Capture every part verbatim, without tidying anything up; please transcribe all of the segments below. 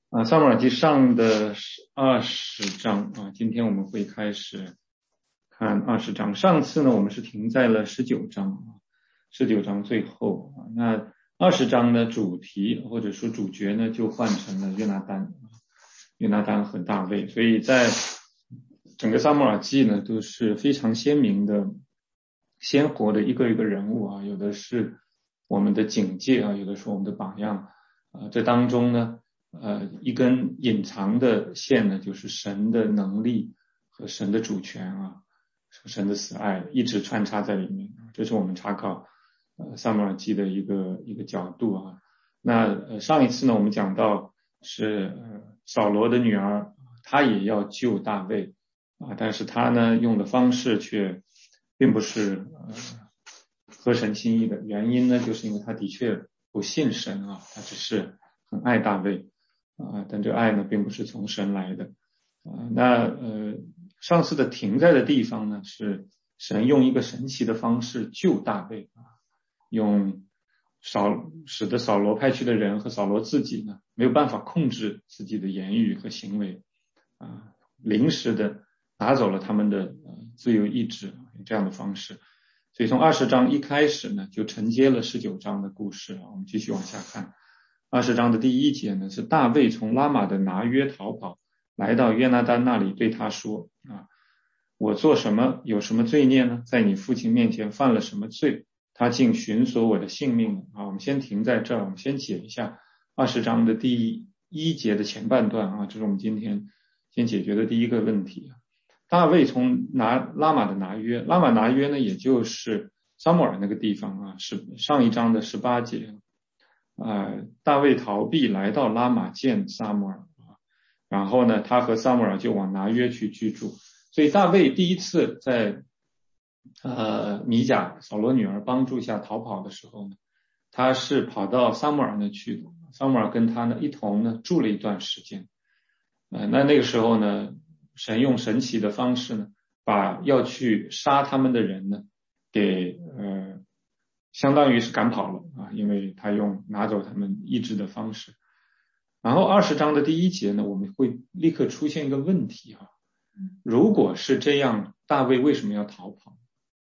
啊，撒母耳记上的二十章啊，今天我们会开始看二十章。上次呢，我们是停在了十九章啊，十九章最后啊。那二十章的主题或者说主角呢，就换成了约拿单，约拿单和大卫。所以在整个撒母耳记呢，都是非常鲜明的、鲜活的一个一个人物啊，有的是我们的警戒啊，有的是我们的榜样啊。这当中呢。呃，一根隐藏的线呢，就是神的能力和神的主权啊，神的慈爱一直穿插在里面。这是我们查考呃撒母耳记的一个一个角度啊。那呃上一次呢，我们讲到是呃扫罗的女儿，她也要救大卫啊，但是她呢用的方式却并不是呃合神心意的。原因呢，就是因为她的确不信神啊，她只是很爱大卫。啊，但这爱呢，并不是从神来的啊。那呃，上次的停在的地方呢，是神用一个神奇的方式救大卫啊，用扫使得扫罗派去的人和扫罗自己呢，没有办法控制自己的言语和行为啊，临时的拿走了他们的呃自由意志，这样的方式。所以从二十章一开始呢，就承接了十九章的故事啊。我们继续往下看。二十章的第一节呢，是大卫从拉玛的拿约逃跑，来到约拿单那里，对他说啊，我做什么有什么罪孽呢？在你父亲面前犯了什么罪？他竟寻索我的性命呢？啊，我们先停在这儿，我们先解一下二十章的第一节的前半段啊，这是我们今天先解决的第一个问题。大卫从拿拉玛的拿约，拉玛拿约呢，也就是撒母耳那个地方啊，是上一章的十八节。呃，大卫逃避来到拉玛见撒母耳，然后呢，他和撒母耳就往拿约去居住。所以大卫第一次在呃米甲扫罗女儿帮助下逃跑的时候呢，他是跑到撒母耳那去的。撒母耳跟他呢一同呢住了一段时间。呃，那那个时候呢，神用神奇的方式呢，把要去杀他们的人呢，给呃。相当于是赶跑了啊，因为他用拿走他们意志的方式。然后二十章的第一节呢，我们会立刻出现一个问题啊，如果是这样，大卫为什么要逃跑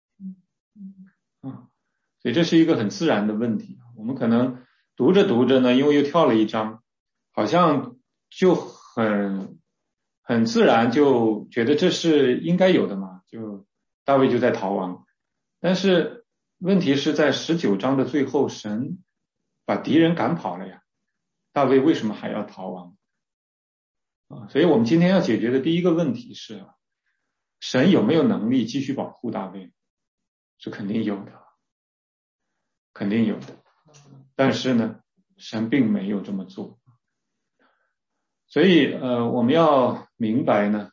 啊？所以这是一个很自然的问题。我们可能读着读着呢，因为又跳了一章，好像就很很自然就觉得这是应该有的嘛，就大卫就在逃亡。但是问题是在十九章的最后，神把敌人赶跑了呀，大卫为什么还要逃亡啊？所以我们今天要解决的第一个问题是，神有没有能力继续保护大卫？是肯定有的，肯定有的。但是呢，神并没有这么做。所以呃，我们要明白呢，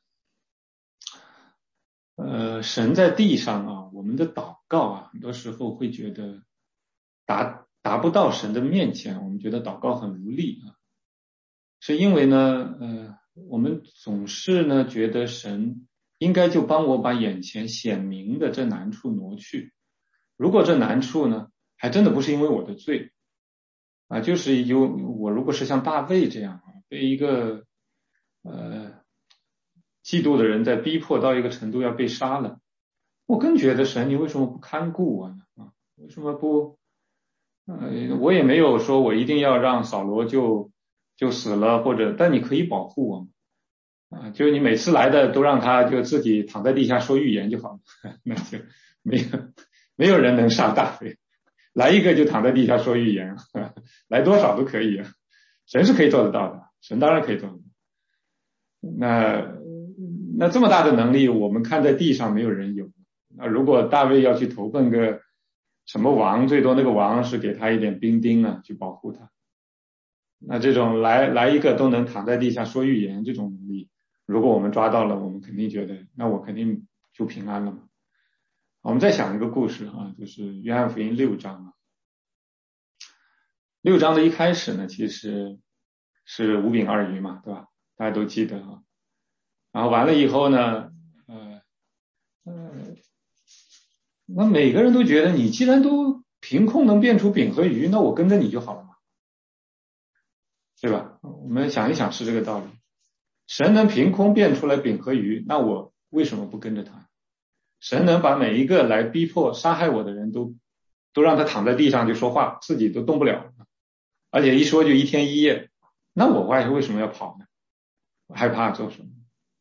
呃，神在地上啊，我们的祷告啊，很多时候会觉得达达不到神的面前，我们觉得祷告很无力啊，是因为呢，呃，我们总是呢觉得神应该就帮我把眼前显明的这难处挪去。如果这难处呢，还真的不是因为我的罪啊，就是有我如果是像大卫这样啊，被一个呃。嫉妒的人在逼迫到一个程度要被杀了，我更觉得神你为什么不看顾我呢？啊，为什么不？呃，我也没有说我一定要让扫罗就就死了，或者但你可以保护我啊，就你每次来的都让他就自己躺在地下说预言就好了，那就没有没有人能杀大卫，来一个就躺在地下说预言，来多少都可以啊，神是可以做得到的，神当然可以做得到。那那这么大的能力，我们看在地上没有人有。那如果大卫要去投奔个什么王，最多那个王是给他一点兵丁啊，去保护他。那这种来来一个都能躺在地下说预言这种能力，如果我们抓到了，我们肯定觉得，那我肯定就平安了嘛。我们再想一个故事啊，就是约翰福音六章啊。六章的一开始呢，其实是五饼二鱼嘛，对吧？大家都记得啊。然后完了以后呢，呃呃，那每个人都觉得你既然都凭空能变出饼和鱼，那我跟着你就好了嘛。 对吧？我们想一想是这个道理。神能凭空变出来饼和鱼，那我为什么不跟着他？神能把每一个来逼迫杀害我的人都都让他躺在地上就说话，自己都动不了，而且一说就一天一夜，那我为为什么要跑呢？我害怕做什么？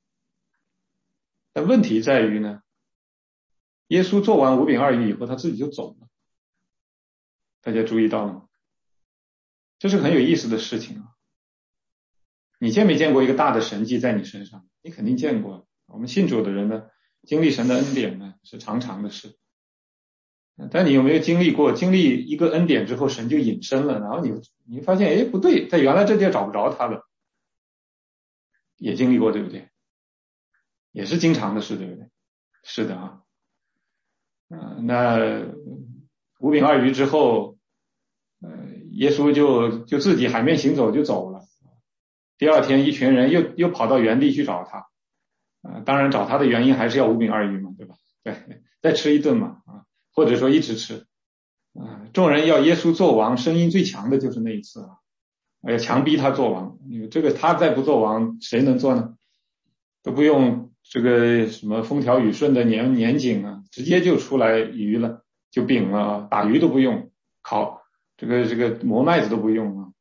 但问题在于呢，耶稣做完五饼二鱼以后，他自己就走了。大家注意到了吗？这是很有意思的事情啊！你见没见过一个大的神迹在你身上？你肯定见过。我们信主的人呢，经历神的恩典呢，是常常的事。但你有没有经历过，经历一个恩典之后，神就隐身了，然后你你发现，哎，不对，在原来这地儿找不着他了。也经历过，对不对？也是经常的事，对不对？是的啊。呃、那五饼二鱼之后，呃，耶稣就就自己海面行走就走了。第二天，一群人又又跑到原地去找他。啊、呃，当然找他的原因还是要五饼二鱼嘛，对吧？对，再吃一顿嘛，啊，或者说一直吃。啊、呃，众人要耶稣做王，声音最强的就是那一次啊，要强逼他做王。这个他再不做王，谁能做呢？都不用这个什么风调雨顺的年年景啊，直接就出来鱼了，就饼了，打鱼都不用，烤这个这个磨麦子都不用啊。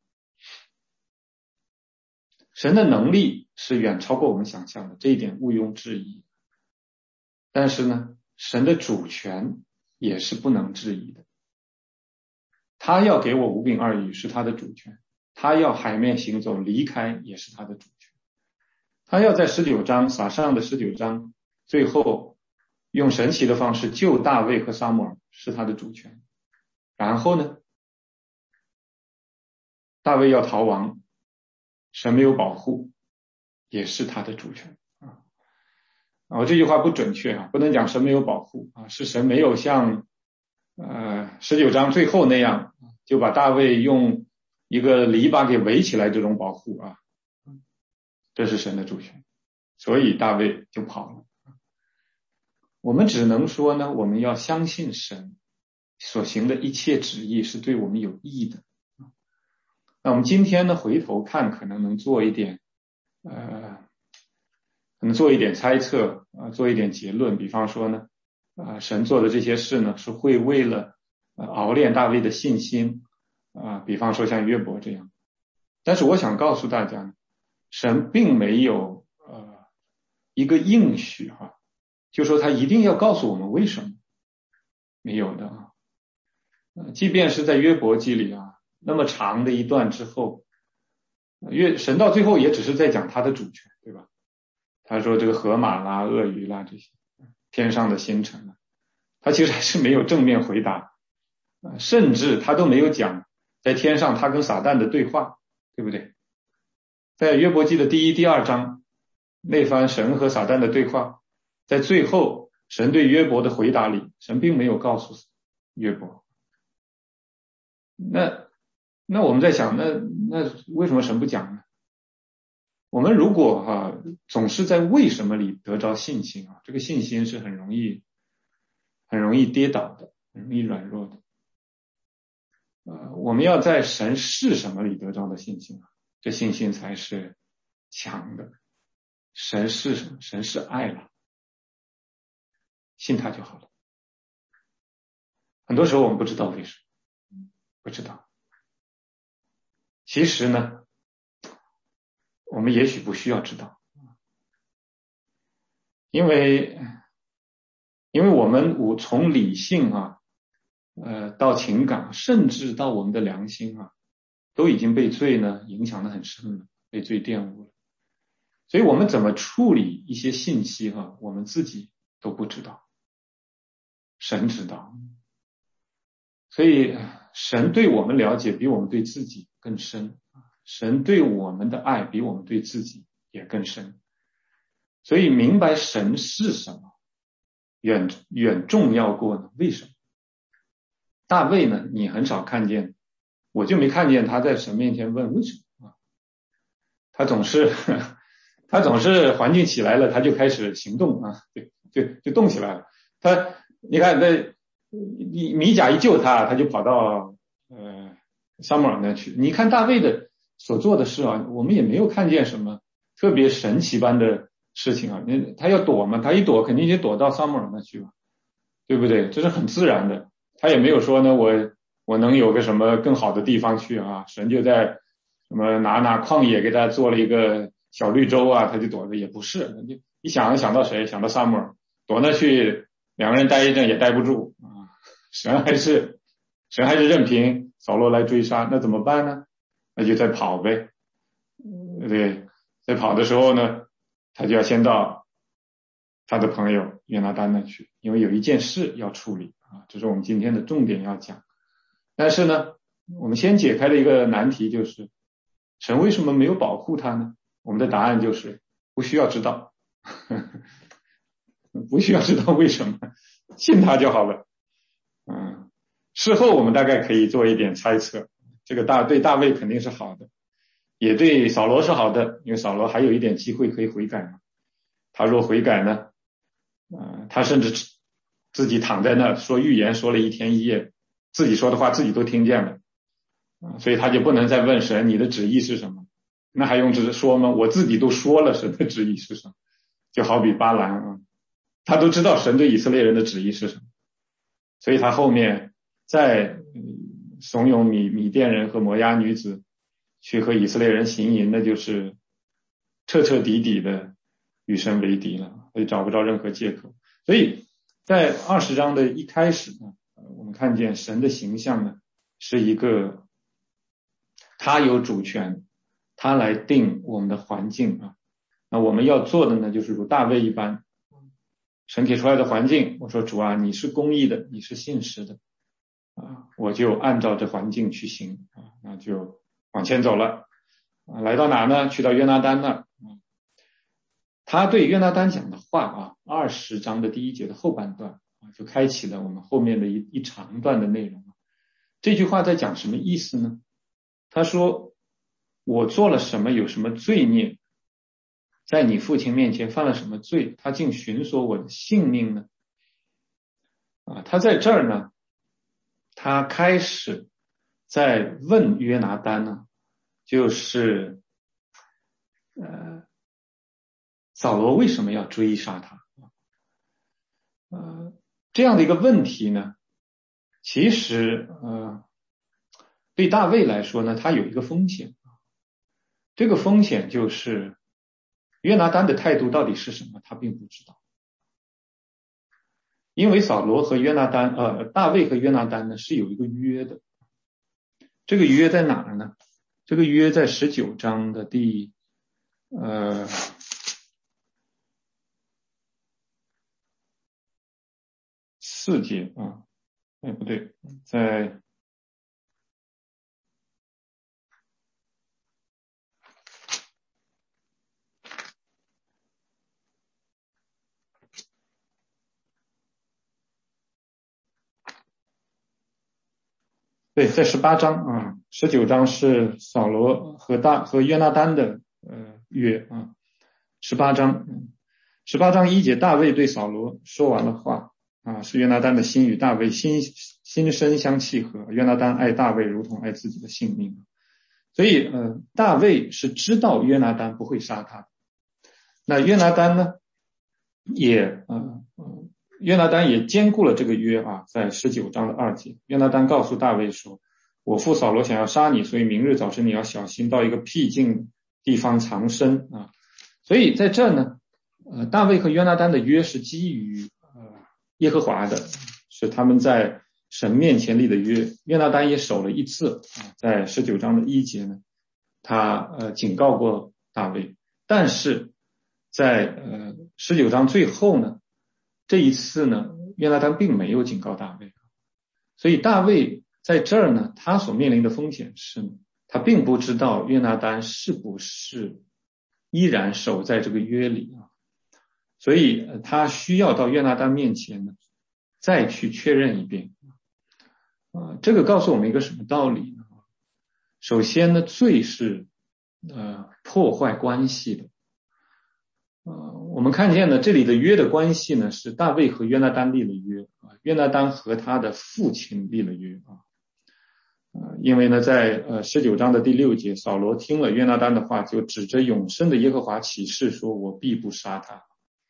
神的能力是远超过我们想象的，这一点毋庸置疑。但是呢，神的主权也是不能质疑的。他要给我五饼二鱼是他的主权，他要海面行走离开也是他的主权，他要在十九章撒上的十九章最后用神奇的方式救大卫和撒母耳是他的主权。然后呢，大卫要逃亡，神没有保护也是他的主权啊。我这句话不准确啊，不能讲神没有保护啊，是神没有像呃十九章最后那样就把大卫用一个篱笆给围起来这种保护啊，这是神的主权，所以大卫就跑了。我们只能说呢，我们要相信神所行的一切旨意是对我们有益的。那我们今天呢，回头看可能能做一点呃可能做一点猜测啊、呃，做一点结论。比方说呢，啊、呃，神做的这些事呢，是会为了、呃、熬炼大卫的信心啊、呃，比方说像约伯这样。但是我想告诉大家，神并没有呃一个应许哈、啊，就说他一定要告诉我们为什么，没有的啊。呃，即便是在约伯记里啊，那么长的一段之后，约神到最后也只是在讲他的主权，对吧？他说这个河马啦、鳄鱼啦这些天上的星辰啊，他其实还是没有正面回答，甚至他都没有讲在天上他跟撒旦的对话，对不对？在约伯记的第一、第二章那番神和撒旦的对话，在最后神对约伯的回答里，神并没有告诉约伯。那那我们在想，那那为什么神不讲呢？我们如果哈、啊、总是在为什么里得着信心啊，这个信心是很容易很容易跌倒的，很容易软弱的。呃，我们要在神是什么里得着的信心啊，这信心才是强的。神是什么？神是爱了，信他就好了。很多时候我们不知道为什么，不知道。其实呢，我们也许不需要知道，因为因为我们无从理性啊，呃，到情感，甚至到我们的良心啊，都已经被罪呢影响得很深了，被罪玷污了。所以我们怎么处理一些信息啊，我们自己都不知道，神知道。所以神对我们了解比我们对自己更深，神对我们的爱比我们对自己也更深。所以明白神是什么，远远重要过呢？为什么？大卫呢，你很少看见，我就没看见他在神面前问为什么啊？他总是他总是环境起来了，他就开始行动啊，就就就动起来了。他你看那米甲一救他，他就跑到呃撒母耳那去。你看大卫的所做的事啊，我们也没有看见什么特别神奇般的事情啊。他要躲嘛，他一躲肯定就躲到撒母耳那去吧，对不对？这是很自然的。他也没有说呢，我我能有个什么更好的地方去啊？神就在什么哪哪旷野给他做了一个小绿洲啊，他就躲着，也不是。就一想想到谁？想到撒母耳，躲那去，两个人待一阵也待不住啊。神还是神还是任凭扫罗来追杀，那怎么办呢？那就再跑呗。对，在跑的时候呢，他就要先到他的朋友约拿单那去，因为有一件事要处理啊，这是我们今天的重点要讲。但是呢，我们先解开的一个难题就是，神为什么没有保护他呢？我们的答案就是不需要知道，不需要知道为什么，信他就好了。嗯，事后我们大概可以做一点猜测，这个大对大卫肯定是好的，也对扫罗是好的，因为扫罗还有一点机会可以悔改嘛。他若悔改呢，呃，他甚至自己躺在那说预言，说了一天一夜，自己说的话自己都听见了，啊，所以他就不能再问神你的旨意是什么？那还用直说吗？我自己都说了神的旨意是什么，就好比巴兰啊，他都知道神对以色列人的旨意是什么，所以他后面再怂恿米米甸人和摩押女子去和以色列人行淫，那就是彻彻底底的与神为敌了，所以找不着任何借口。所以在二十章的一开始呢，我们看见神的形象呢是一个他有主权，他来定我们的环境啊。那我们要做的呢，就是如大卫一般，神给出来的环境，我说主啊，你是公义的，你是信实的啊，我就按照这环境去行啊，那就往前走了啊，来到哪呢？去到约拿单那儿。他对约拿单讲的话啊，二十章的第一节的后半段啊，就开启了我们后面的一一长段的内容。这句话在讲什么意思呢？他说：“我做了什么，有什么罪孽，在你父亲面前犯了什么罪，他竟寻索我的性命呢？”啊，他在这儿呢，他开始在问约拿单呢，就是呃。扫罗为什么要追杀他？呃，这样的一个问题呢，其实呃，对大卫来说呢，他有一个风险。这个风险就是约拿单的态度到底是什么，他并不知道。因为扫罗和约拿单，呃，大卫和约拿单呢是有一个约的。这个约在哪儿呢？这个约在十九章的第呃。四节啊，哎不对，在对，在十八章啊，十九章是扫罗和大和约拿单的呃约啊，十八章，十八章一节，大卫对扫罗说完了话啊，是约拿单的心与大卫心心生相契合，约拿单爱大卫如同爱自己的性命，所以呃，大卫是知道约拿单不会杀他，那约拿单呢，也呃呃。约拿单也兼顾了这个约啊，在十九章的二节，约拿单告诉大卫说：“我父扫罗想要杀你，所以明日早晨你要小心，到一个僻静地方藏身啊。”所以在这呢，呃，大卫和约拿单的约是基于呃耶和华的，是他们在神面前立的约。约拿单也守了一次啊，在十九章的一节呢，他呃警告过大卫，但是在呃十九章最后呢。这一次呢，约拿单并没有警告大卫，所以大卫在这儿呢，他所面临的风险是，他并不知道约拿单是不是依然守在这个约里啊，所以他需要到约拿单面前呢，再去确认一遍。啊，这个告诉我们一个什么道理呢？首先呢，罪是呃破坏关系的。呃，我们看见呢，这里的约的关系呢，是大卫和约拿单立了约啊，约拿单和他的父亲立了约啊。 呃，因为呢，在呃十九章的第六节，扫罗听了约拿单的话，就指着永生的耶和华起誓说：“我必不杀他。”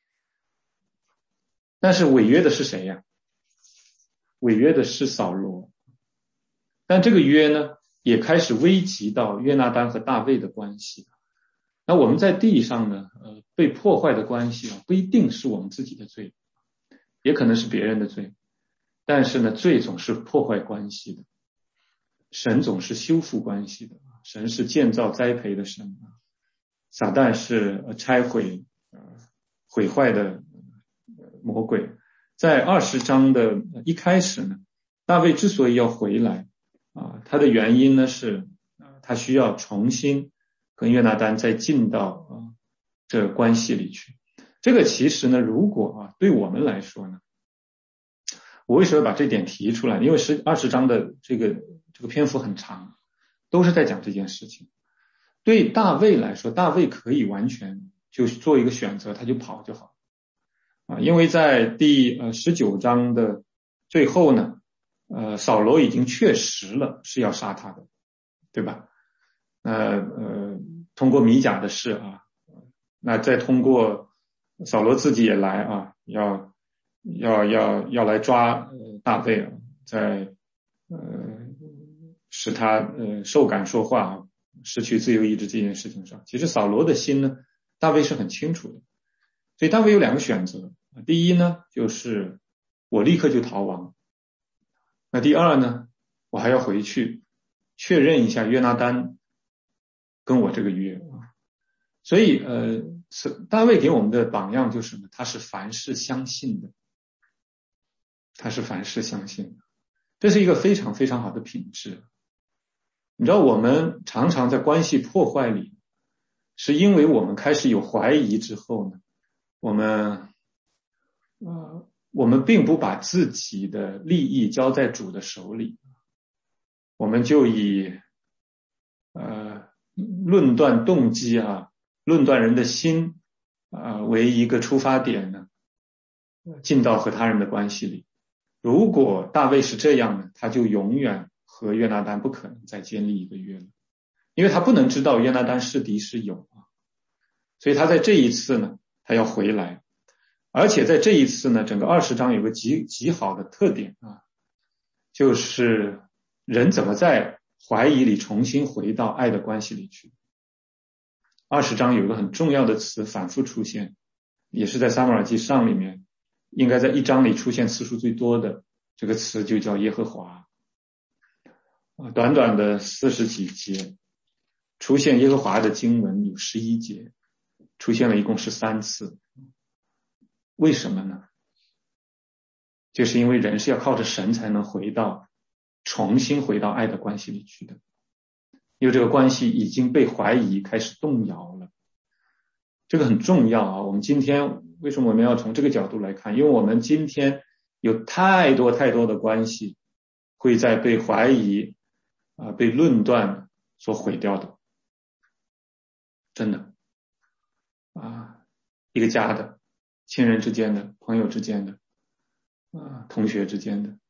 但是违约的是谁呀？违约的是扫罗。但这个约呢，也开始危及到约拿单和大卫的关系。那我们在地上呢，呃，被破坏的关系啊，不一定是我们自己的罪，也可能是别人的罪。但是呢，罪总是破坏关系的，神总是修复关系的，神是建造栽培的神啊，撒旦是拆毁、呃、毁坏的魔鬼。在二十章的一开始呢，大卫之所以要回来啊，他的原因呢是他需要重新跟约拿单再进到啊这个关系里去。这个其实呢，如果啊对我们来说呢，我为什么把这点提出来？因为十二十章的这个这个篇幅很长，都是在讲这件事情。对大卫来说，大卫可以完全就做一个选择，他就跑就好啊。因为在第呃十九章的最后呢，呃，扫罗已经确实了是要杀他的，对吧？呃呃，通过米甲的事啊，那再通过扫罗自己也来啊，要要要要来抓呃大卫啊，在呃使他呃受感说话啊，失去自由意志这件事情上，其实扫罗的心呢，大卫是很清楚的。所以大卫有两个选择，第一呢，就是我立刻就逃亡。那第二呢，我还要回去确认一下约拿单跟我这个约啊。所以呃，大卫给我们的榜样就是什么？他是凡事相信的，他是凡事相信的，这是一个非常非常好的品质。你知道我们常常在关系破坏里，是因为我们开始有怀疑之后呢，我们呃我们并不把自己的利益交在主的手里，我们就以呃论断动机啊，论断人的心啊、呃、为一个出发点呢，进到和他人的关系里。如果大卫是这样的，他就永远和约拿单不可能再建立一个约了，因为他不能知道约拿单是敌是友啊，所以他在这一次呢，他要回来，而且在这一次呢，整个二十章有个极极好的特点啊，就是人怎么在怀疑里重新回到爱的关系里去。二十章有一个很重要的词反复出现，也是在撒母耳记上里面应该在一章里出现次数最多的这个词就叫耶和华。短短的四十几节出现耶和华的经文有十一节，出现了一共十三次。为什么呢？就是因为人是要靠着神才能回到重新回到爱的关系里去的，因为这个关系已经被怀疑开始动摇了。这个很重要啊！我们今天为什么我们要从这个角度来看？因为我们今天有太多太多的关系会在被怀疑啊、呃、被论断所毁掉的，真的啊，一个家的、亲人之间的、朋友之间的啊、同学之间的。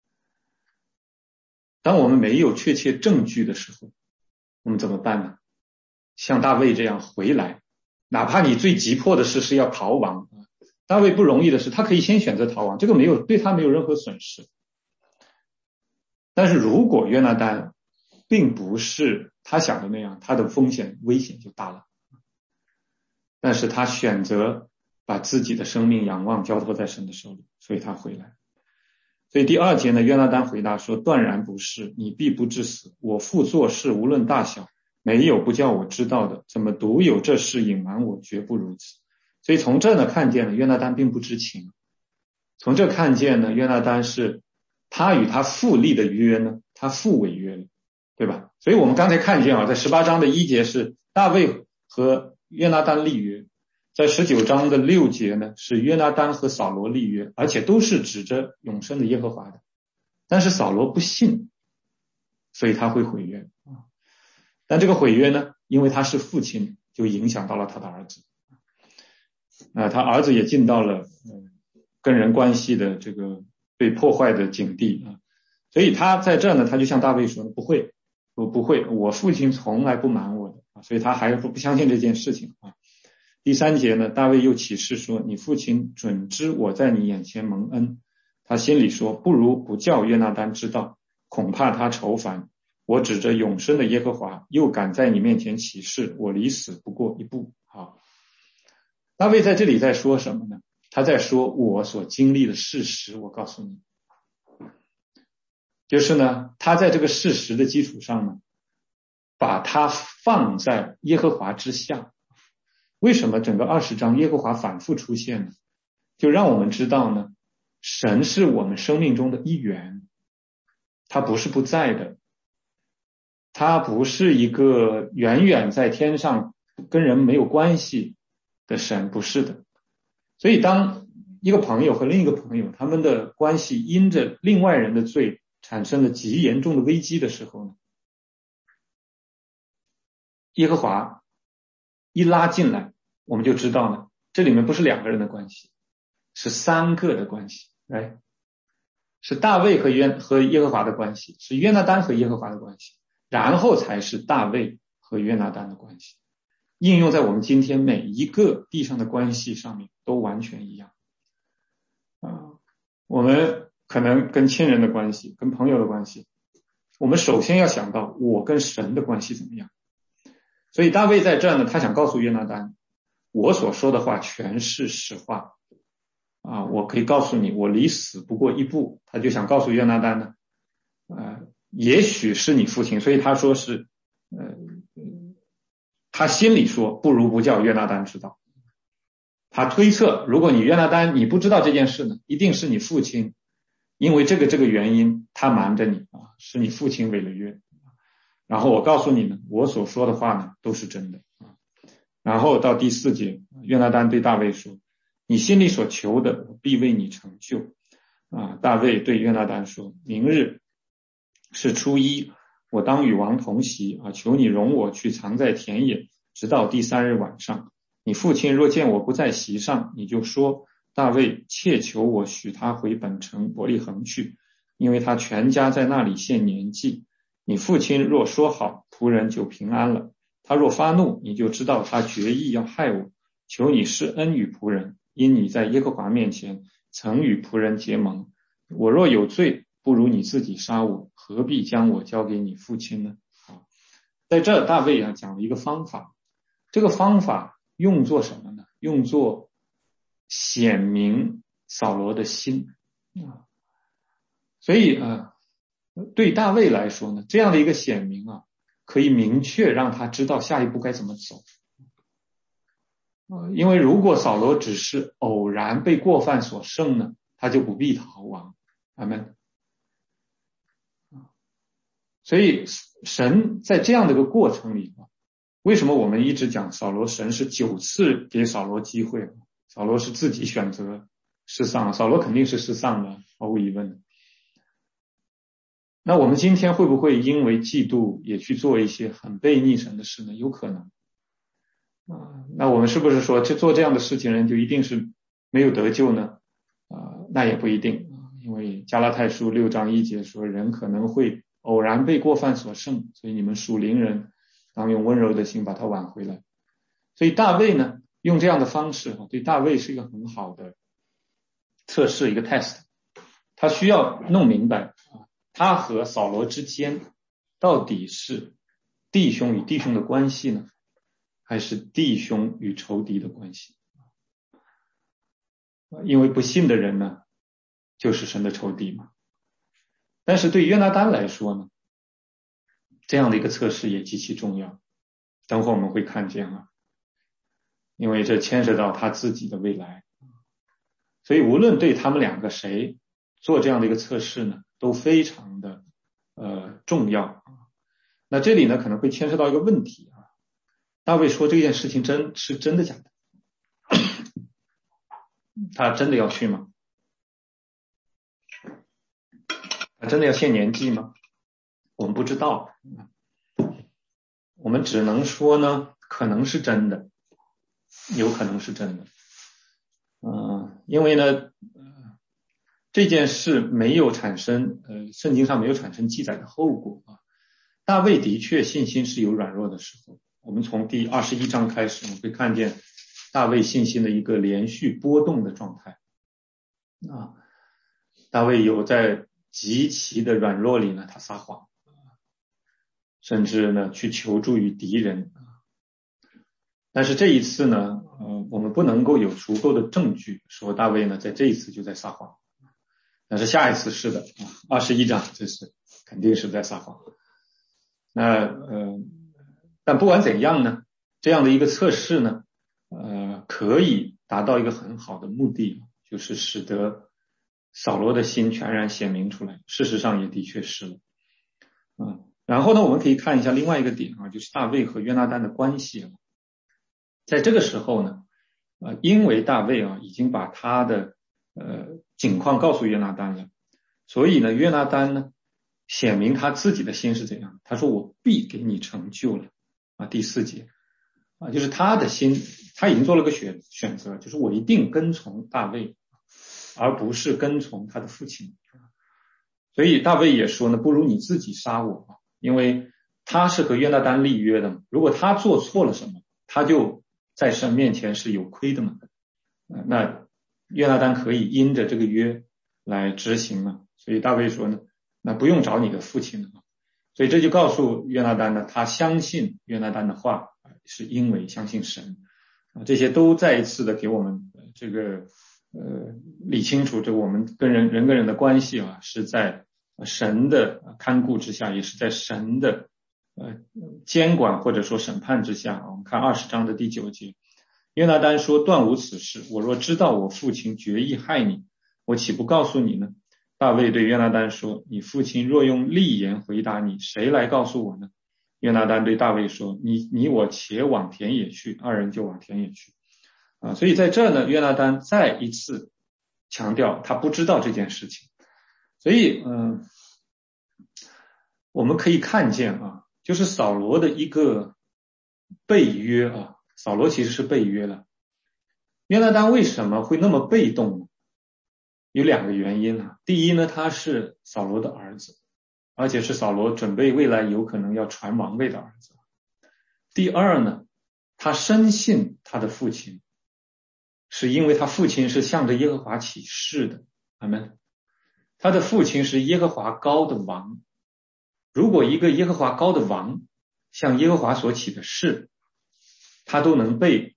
当我们没有确切证据的时候，我们怎么办呢？像大卫这样回来，哪怕你最急迫的事是要逃亡，大卫不容易的是他可以先选择逃亡，这个没有对他没有任何损失。但是如果约拿单并不是他想的那样，他的风险危险就大了。但是他选择把自己的生命仰望交托在神的手里，所以他回来。所以第二节呢，约拿单回答说：断然不是，你必不致死。我父做事无论大小，没有不叫我知道的，怎么独有这事隐瞒我？绝不如此。所以从这呢看见了约拿单并不知情，从这看见呢，约拿单是他与他父立的约呢，他父违约了，对吧？所以我们刚才看见啊，在十八章的一节是大卫和约拿单立约，在十九章的六节呢是约拿单和扫罗立约，而且都是指着永生的耶和华的。但是扫罗不信，所以他会毁约啊。但这个毁约呢，因为他是父亲，就影响到了他的儿子。那他儿子也进到了、呃、跟人关系的这个被破坏的境地啊。 所以他在这呢，他就向大卫说，不会，我不会，我父亲从来不瞒我的啊，所以他还不不相信这件事情啊。第三节呢，大卫又起誓说，你父亲准知我在你眼前蒙恩。他心里说，不如不叫约拿单知道，恐怕他愁烦。我指着永生的耶和华，又敢在你面前起誓，我离死不过一步。好，大卫在这里在说什么呢？他在说我所经历的事实，我告诉你，就是呢，他在这个事实的基础上呢，把它放在耶和华之下。为什么整个二十章耶和华反复出现呢？就让我们知道呢，神是我们生命中的一员，他不是不在的，他不是一个远远在天上跟人没有关系的神，不是的。所以当一个朋友和另一个朋友他们的关系因着另外人的罪产生了极严重的危机的时候呢，耶和华一拉进来，我们就知道呢，这里面不是两个人的关系，是三个的关系，来，是大卫和约和耶和华的关系，是约拿单和耶和华的关系，然后才是大卫和约拿单的关系。应用在我们今天每一个地上的关系上面都完全一样啊。我们可能跟亲人的关系，跟朋友的关系，我们首先要想到我跟神的关系怎么样。所以大卫在这儿呢，他想告诉约拿单，我所说的话全是实话啊，我可以告诉你，我离死不过一步。他就想告诉约拿单呢，呃，也许是你父亲，所以他说是，呃，他心里说，不如不叫约拿单知道。他推测，如果你约拿单你不知道这件事呢，一定是你父亲，因为这个这个原因，他瞒着你啊，是你父亲违了约。然后我告诉你呢，我所说的话呢都是真的啊。然后到第四节，约拿单对大卫说，你心里所求的，我必为你成就啊。大卫对约拿单说，明日是初一，我当与王同席啊，求你容我去藏在田野，直到第三日晚上。你父亲若见我不在席上，你就说，大卫切求我许他回本城伯利恒去，因为他全家在那里献年祭。你父亲若说好，仆人就平安了。他若发怒，你就知道他决意要害我。求你施恩与仆人，因你在耶和华面前曾与仆人结盟。我若有罪，不如你自己杀我，何必将我交给你父亲呢？啊，在这大卫啊讲了一个方法，这个方法用作什么呢？用作显明扫罗的心啊。所以啊，对大卫来说呢，这样的一个显明啊，可以明确让他知道下一步该怎么走。因为如果扫罗只是偶然被过犯所胜呢，他就不必逃亡。阿们。所以神在这样的一个过程里，为什么我们一直讲扫罗神是九次给扫罗机会？扫罗是自己选择失丧，扫罗肯定是失丧的，毫无疑问。那我们今天会不会因为嫉妒也去做一些很悖逆神的事呢？有可能啊。那我们是不是说做这样的事情人就一定是没有得救呢？啊，那也不一定，因为加拉太书六章一节说，人可能会偶然被过犯所胜，所以你们属灵人当用温柔的心把它挽回来。所以大卫呢，用这样的方式，对大卫是一个很好的测试，一个 test。他需要弄明白他和扫罗之间到底是弟兄与弟兄的关系呢，还是弟兄与仇敌的关系？因为不信的人呢，就是神的仇敌嘛。但是对约拿单来说呢，这样的一个测试也极其重要。等会我们会看见啊，因为这牵涉到他自己的未来。所以无论对他们两个谁做这样的一个测试呢，都非常的呃重要。那这里呢可能会牵涉到一个问题啊，大卫说这件事情真是真的假的？他真的要去吗？他真的要献年祭吗？我们不知道，我们只能说呢，可能是真的，有可能是真的。嗯、呃，因为呢， 这件事没有产生呃圣经上没有产生记载的后果啊。大卫的确信心是有软弱的时候，我们从第二十一章开始，我们会看见大卫信心的一个连续波动的状态啊。大卫有在极其的软弱里呢，他撒谎，甚至呢去求助于敌人。但是这一次呢，呃，我们不能够有足够的证据说大卫呢在这一次就在撒谎。但是下一次是的啊，二十一章这是肯定是在撒谎。那呃，但不管怎样呢，这样的一个测试呢，呃，可以达到一个很好的目的，就是使得扫罗的心全然显明出来。事实上也的确是了。啊，然后呢，我们可以看一下另外一个点啊，就是大卫和约拿单的关系啊。在这个时候呢，呃，因为大卫啊已经把他的呃情况告诉约拿单了，所以呢，约拿单呢显明他自己的心是怎样。他说：“我必给你成就了。”啊，第四节啊，就是他的心，他已经做了个选选择，就是我一定跟从大卫，而不是跟从他的父亲。所以大卫也说呢，不如你自己杀我，因为他是和约拿单立约的嘛。如果他做错了什么，他就在神面前是有亏的嘛。那约拿单可以因着这个约来执行嘛。所以大卫说呢，那不用找你的父亲了。所以这就告诉约拿单呢，他相信约拿单的话，是因为相信神啊。这些都再一次的给我们这个呃理清楚，这我们跟人人跟人的关系啊，是在神的看顾之下，也是在神的呃监管或者说审判之下。我们看二十章的第九节，约拿单说：“断无此事，我若知道我父亲决意害你，我岂不告诉你呢？”大卫对约拿单说：“你父亲若用利言回答你，谁来告诉我呢？”约拿单对大卫说：“你你我且往田野去。”二人就往田野去。啊，所以在这呢，约拿单再一次强调他不知道这件事情。所以，嗯、呃，我们可以看见啊，就是扫罗的一个背约啊，扫罗其实是背约了。约拿单为什么会那么被动呢？有两个原因啊。第一呢，他是扫罗的儿子，而且是扫罗准备未来有可能要传王位的儿子。第二呢，他深信他的父亲，是因为他父亲是向着耶和华起誓的。阿们。他的父亲是耶和华高的王，如果一个耶和华高的王向耶和华所起的誓，他都能背，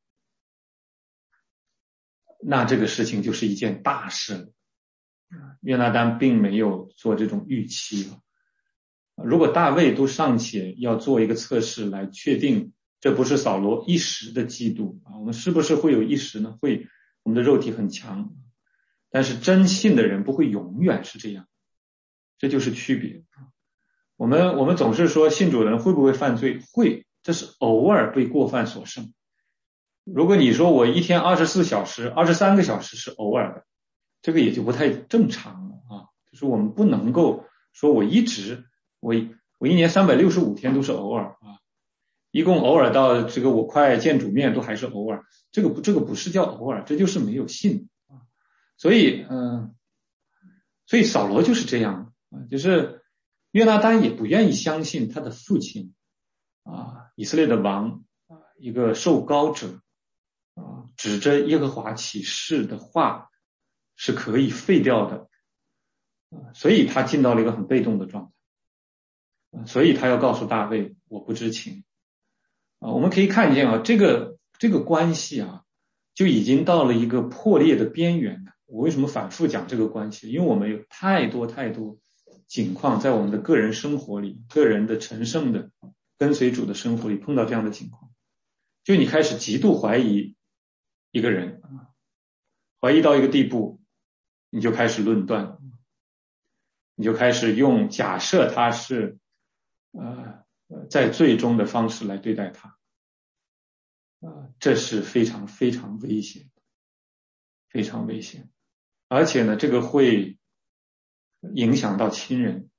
那这个事情就是一件大事了。约拿单并没有做这种预期。如果大卫都尚且要做一个测试来确定这不是扫罗一时的嫉妒啊，我们是不是会有一时呢？会，我们的肉体很强，但是真信的人不会永远是这样，这就是区别。我们我们总是说信主的人会不会犯罪？会，这是偶尔被过犯所胜。如果你说我一天二十四小时二十三个小时是偶尔的，这个也就不太正常了啊。就是我们不能够说我一直我我一年三百六十五天都是偶尔啊，一共偶尔到这个我快见主面都还是偶尔，这个不这个不是叫偶尔，这就是没有信啊。所以嗯、呃，所以扫罗就是这样啊，就是约拿单也不愿意相信他的父亲啊，以色列的王啊，一个受膏者啊，指着耶和华起誓的话是可以废掉的啊，所以他进到了一个很被动的状态，所以他要告诉大卫我不知情啊。我们可以看见啊，这个这个关系啊就已经到了一个破裂的边缘了。我为什么反复讲这个关系？因为我们有太多太多情况在我们的个人生活里，个人的成圣的跟随主的生活里碰到这样的情况，就你开始极度怀疑一个人，怀疑到一个地步，你就开始论断，你就开始用假设他是呃在最终的方式来对待他，呃，这是非常非常危险，非常危险。而且呢，这个会影响到亲人，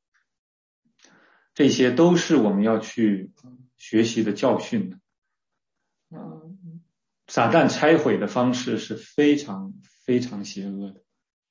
这些都是我们要去学习的教训的。撒旦拆毁的方式是非常非常邪恶的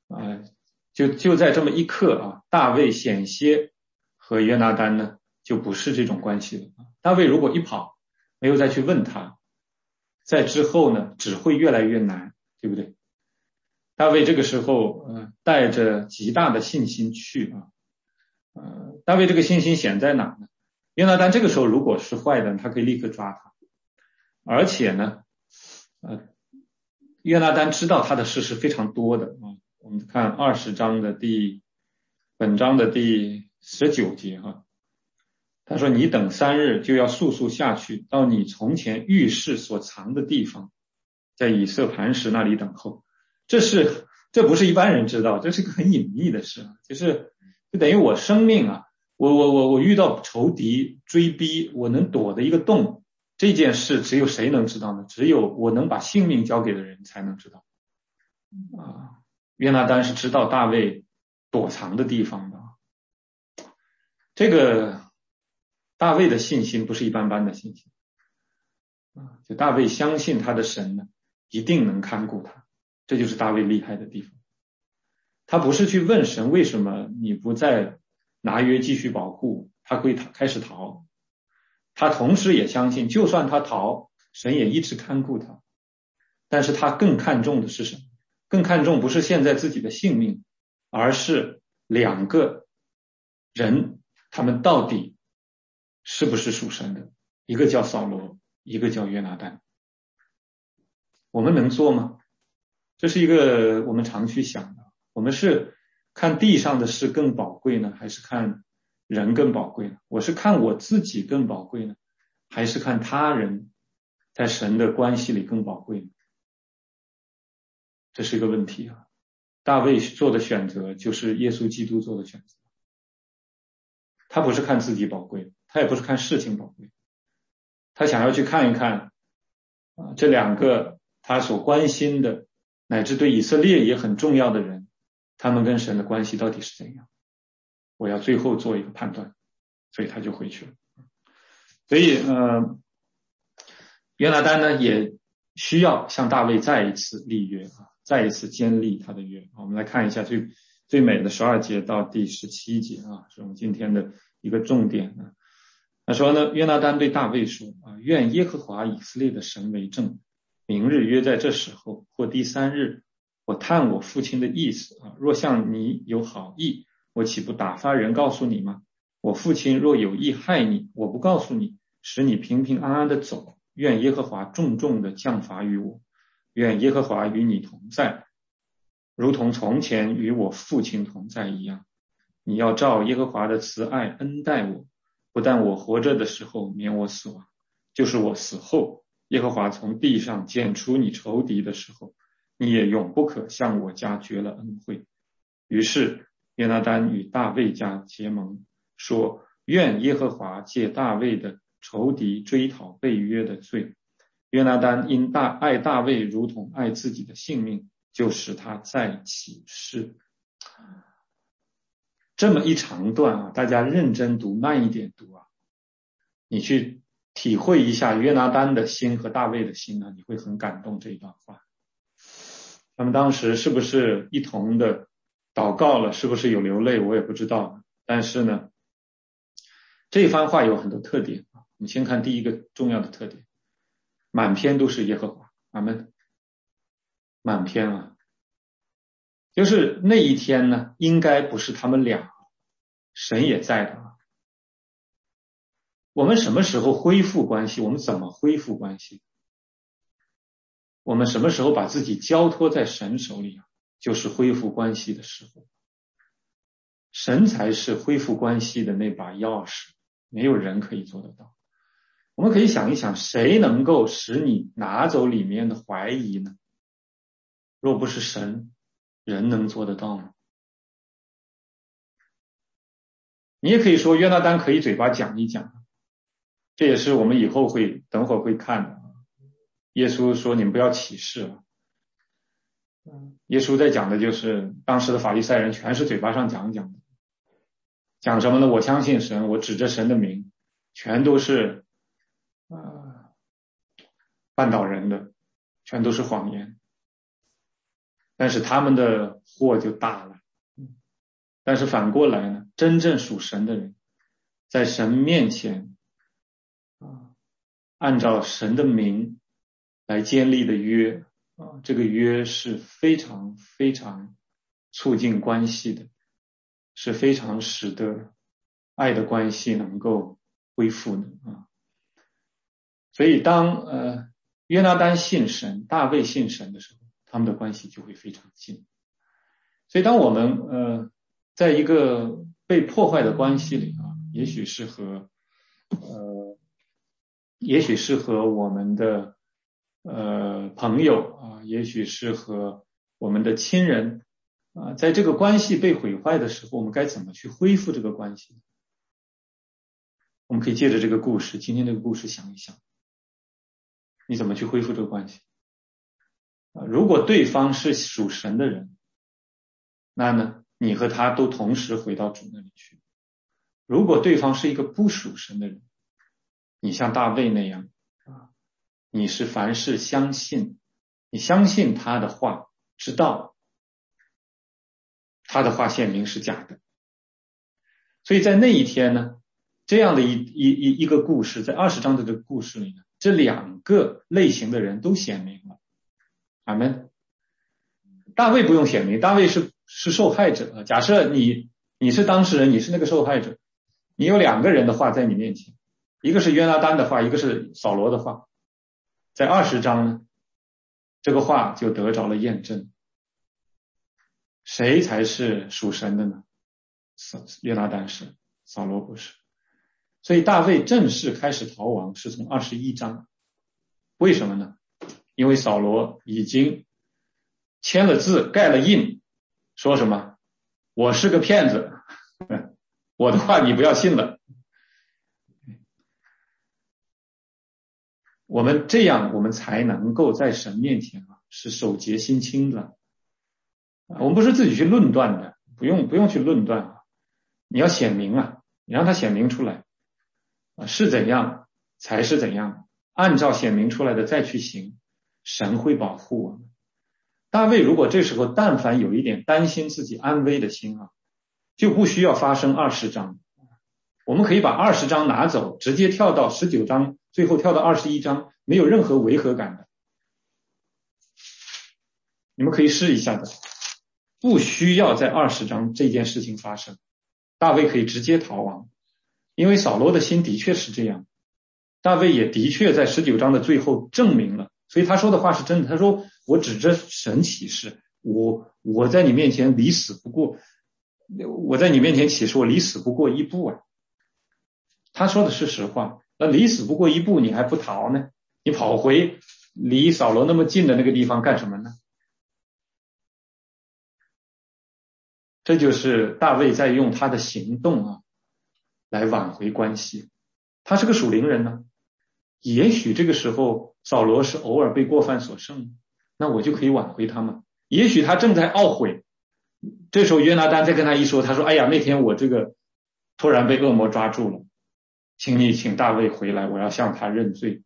啊，就就在这么一刻啊，大卫险些和约拿单呢就不是这种关系了。大卫如果一跑，没有再去问他，在之后呢只会越来越难，对不对？大卫这个时候呃带着极大的信心去啊，呃，大卫这个信心显在哪呢？约拿单这个时候如果是坏的，他可以立刻抓他，而且呢，呃，约拿单知道他的事是非常多的啊。我们看二十章的第本章的第十九节哈，他说：“你等三日，就要速速下去，到你从前浴室所藏的地方，在以色磐石那里等候。”这是这不是一般人知道，这是个很隐秘的事啊，就是就等于我生命啊，我我我我遇到仇敌追逼，我能躲的一个洞，这件事只有谁能知道呢？只有我能把性命交给的人才能知道啊。约拿单是知道大卫躲藏的地方的，这个大卫的信心不是一般般的信心啊，就大卫相信他的神呢，一定能看顾他，这就是大卫厉害的地方。他不是去问神为什么你不再拿约继续保护，他会开始逃。他同时也相信，就算他逃，神也一直看顾他。但是他更看重的是什么？更看重不是现在自己的性命，而是两个人，他们到底是不是属神的？一个叫扫罗，一个叫约拿单。我们能做吗？这是一个我们常去想的。我们是看地上的事更宝贵呢，还是看人更宝贵呢？我是看我自己更宝贵呢，还是看他人在神的关系里更宝贵呢？这是一个问题啊。大卫做的选择就是耶稣基督做的选择。他不是看自己宝贵，他也不是看事情宝贵，他想要去看一看啊，这两个他所关心的，乃至对以色列也很重要的人，他们跟神的关系到底是怎样？我要最后做一个判断，所以他就回去了。所以呃，约拿单呢也需要向大卫再一次立约啊，再一次坚立他的约。我们来看一下最最美的十二节到第十七节啊，是我们今天的一个重点啊。他说呢，约拿单对大卫说啊，愿耶和华以色列的神为证，明日约在这时候或第三日，我探我父亲的意思啊，若向你有好意，我岂不打发人告诉你吗？我父亲若有意害你，我不告诉你，使你平平安安的走。愿耶和华重重的降罚于我，愿耶和华与你同在，如同从前与我父亲同在一样。你要照耶和华的慈爱恩待我，不但我活着的时候免我死亡，就是我死后，耶和华从地上剪除你仇敌的时候，你也永不可向我家绝了恩惠。于是约拿单与大卫家结盟，说愿耶和华借大卫的仇敌追讨被约的罪。约拿单因大爱大卫如同爱自己的性命，就使他再起誓。这么一长段啊，大家认真读，慢一点读啊，你去体会一下约拿单的心和大卫的心呢，你会很感动这一段话。他们当时是不是一同的祷告了，是不是有流泪，我也不知道。但是呢，这番话有很多特点啊。我们先看第一个重要的特点，满篇都是耶和华，阿们。满篇啊，就是那一天呢，应该不是他们俩，神也在的啊。我们什么时候恢复关系？我们怎么恢复关系？我们什么时候把自己交托在神手里啊？就是恢复关系的时候。神才是恢复关系的那把钥匙，没有人可以做得到。我们可以想一想，谁能够使你拿走里面的怀疑呢？若不是神，人能做得到吗？你也可以说约拿单可以嘴巴讲一讲，这也是我们以后会等会儿会看的。耶稣说你们不要起誓了。耶稣在讲的就是当时的法利赛人全是嘴巴上讲讲的，讲什么呢？我相信神，我指着神的名，全都是呃绊倒人的，全都是谎言。 但是他们的祸就大了。但是反过来呢，真正属神的人，在神面前啊，按照神的名来建立的约啊，这个约是非常非常促进关系的，是非常使得爱的关系能够恢复的啊。所以当呃约拿单信神，大卫信神的时候，他们的关系就会非常近。所以当我们呃在一个被破坏的关系里啊，也许是和呃也许是和我们的呃朋友啊，也许是和我们的亲人啊，在这个关系被毁坏的时候，我们该怎么去恢复这个关系？我们可以借着这个故事，今天这个故事想一想，你怎么去恢复这个关系？啊，如果对方是属神的人，那呢，你和他都同时回到主那里去。如果对方是一个不属神的人，你像大卫那样啊，你是凡事相信，你相信他的话，直到他的话显明是假的。所以在那一天呢，这样的一一一一个故事，在二十章的这个故事里呢，这两个类型的人都显明了。阿们。大卫不用显明，大卫是是受害者。假设你你是当事人，你是那个受害者，你有两个人的话在你面前，一个是约拿单的话，一个是扫罗的话，在二十章呢，这个话就得着了验证。谁才是属神的呢？约拿单是，扫罗不是。所以大卫正式开始逃亡是从二十一章。为什么呢？因为扫罗已经签了字盖了印，说什么我是个骗子，我的话你不要信了。我们这样我们才能够在神面前啊是守洁心清的。我们不是自己去论断的，不用不用去论断啊，你要显明啊，你让它显明出来啊，是怎样才是怎样，按照显明出来的再去行，神会保护我们。大卫如果这时候但凡有一点担心自己安危的心啊，就不需要发生二十章。我们可以把二十章拿走，直接跳到十九章，最后跳到二十一章，没有任何违和感的。你们可以试一下的，不需要在二十章这件事情发生，大卫可以直接逃亡。因为扫罗的心的确是这样，大卫也的确在十九章的最后证明了，所以他说的话是真的。他说我指着神起誓，我我在你面前离死不过，我在你面前起誓，我离死不过一步啊。他说的是实话，那离死不过一步你还不逃呢？你跑回离扫罗那么近的那个地方干什么呢？这就是大卫在用他的行动啊来挽回关系。他是个属灵人呢，也许这个时候扫罗是偶尔被过犯所胜，那我就可以挽回他嘛。也许他正在懊悔，这时候约拿单再跟他一说，他说哎呀那天我这个突然被恶魔抓住了，请你请大卫回来，我要向他认罪。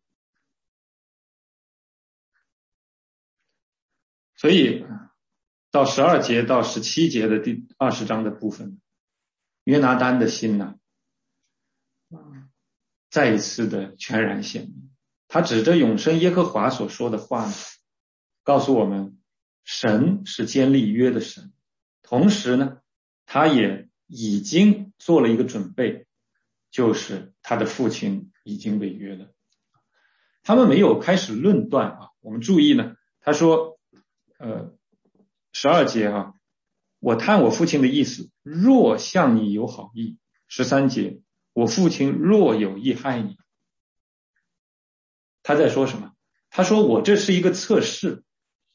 所以到十二节到十七节的第二十章的部分，约拿单的心呢、啊，再一次的全然显明。他指着永生耶和华所说的话呢，告诉我们神是坚立约的神，同时呢他也已经做了一个准备，就是他的父亲已经违约了。他们没有开始论断啊，我们注意呢，他说呃十二节啊，我探我父亲的意思，若向你有好意。十三节，我父亲若有意害你。他在说什么？他说我这是一个测试，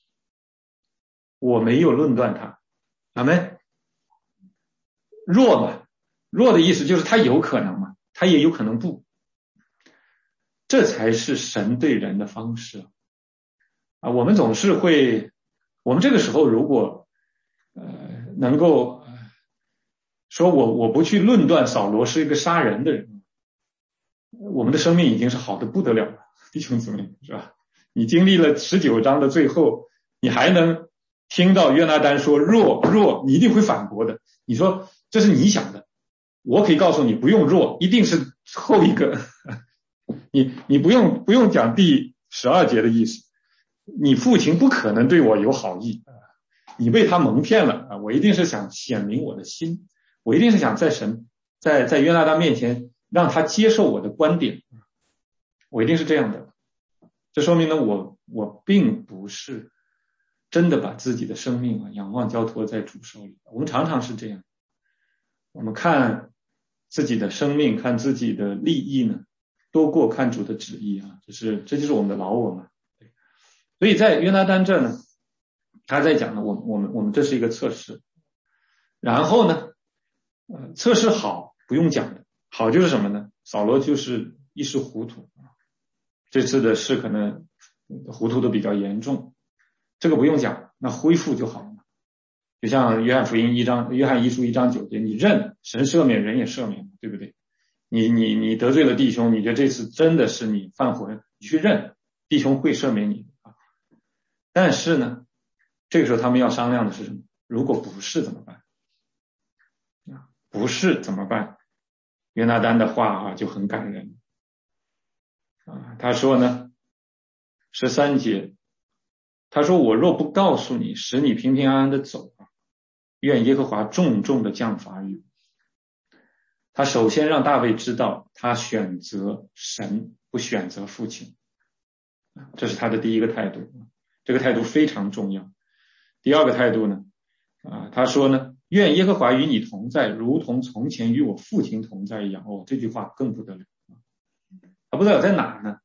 我没有论断他。阿们。若嘛，若的意思就是他有可能嘛，他也有可能不。这才是神对人的方式啊！我们总是会，我们这个时候如果呃能够、呃、说我我不去论断扫罗是一个杀人的人，我们的生命已经是好的不得了了，弟兄姊妹，是吧？你经历了十九章的最后，你还能听到约拿单说若若，你一定会反驳的。你说这是你想的，我可以告诉你不用若，一定是后一个。你你不用不用讲第十二节的意思，你父亲不可能对我有好意，你被他蒙骗了啊！我一定是想显明我的心，我一定是想在神在在约拿单面前让他接受我的观点，我一定是这样的。这说明呢，我我并不是真的把自己的生命啊仰望交托在主手里。我们常常是这样，我们看自己的生命，看自己的利益呢，多过看主的旨意啊，就是这就是我们的老我嘛。所以在约拿单这呢，他在讲呢，我我们我们这是一个测试，然后呢，呃，测试好不用讲的，好就是什么呢？扫罗就是一时糊涂，这次的事可能糊涂的比较严重，这个不用讲，那恢复就好了。就像约翰福音一章，约翰一书一章九节，你认神赦免人也赦免，对不对？你你你得罪了弟兄，你觉得这次真的是你犯浑，你去认，弟兄会赦免你啊。但是呢，这个时候他们要商量的是什么？如果不是怎么办？不是怎么办？约拿单的话啊就很感人啊，他说呢，十三节，他说我若不告诉你，使你平平安安的走，愿耶和华重重的降罚于我。他首先让大卫知道，他选择神，不选择父亲，这是他的第一个态度，这个态度非常重要。第二个态度呢，啊，他说呢，愿耶和华与你同在，如同从前与我父亲同在一样。哦，这句话更不得了，他不得了在哪呢？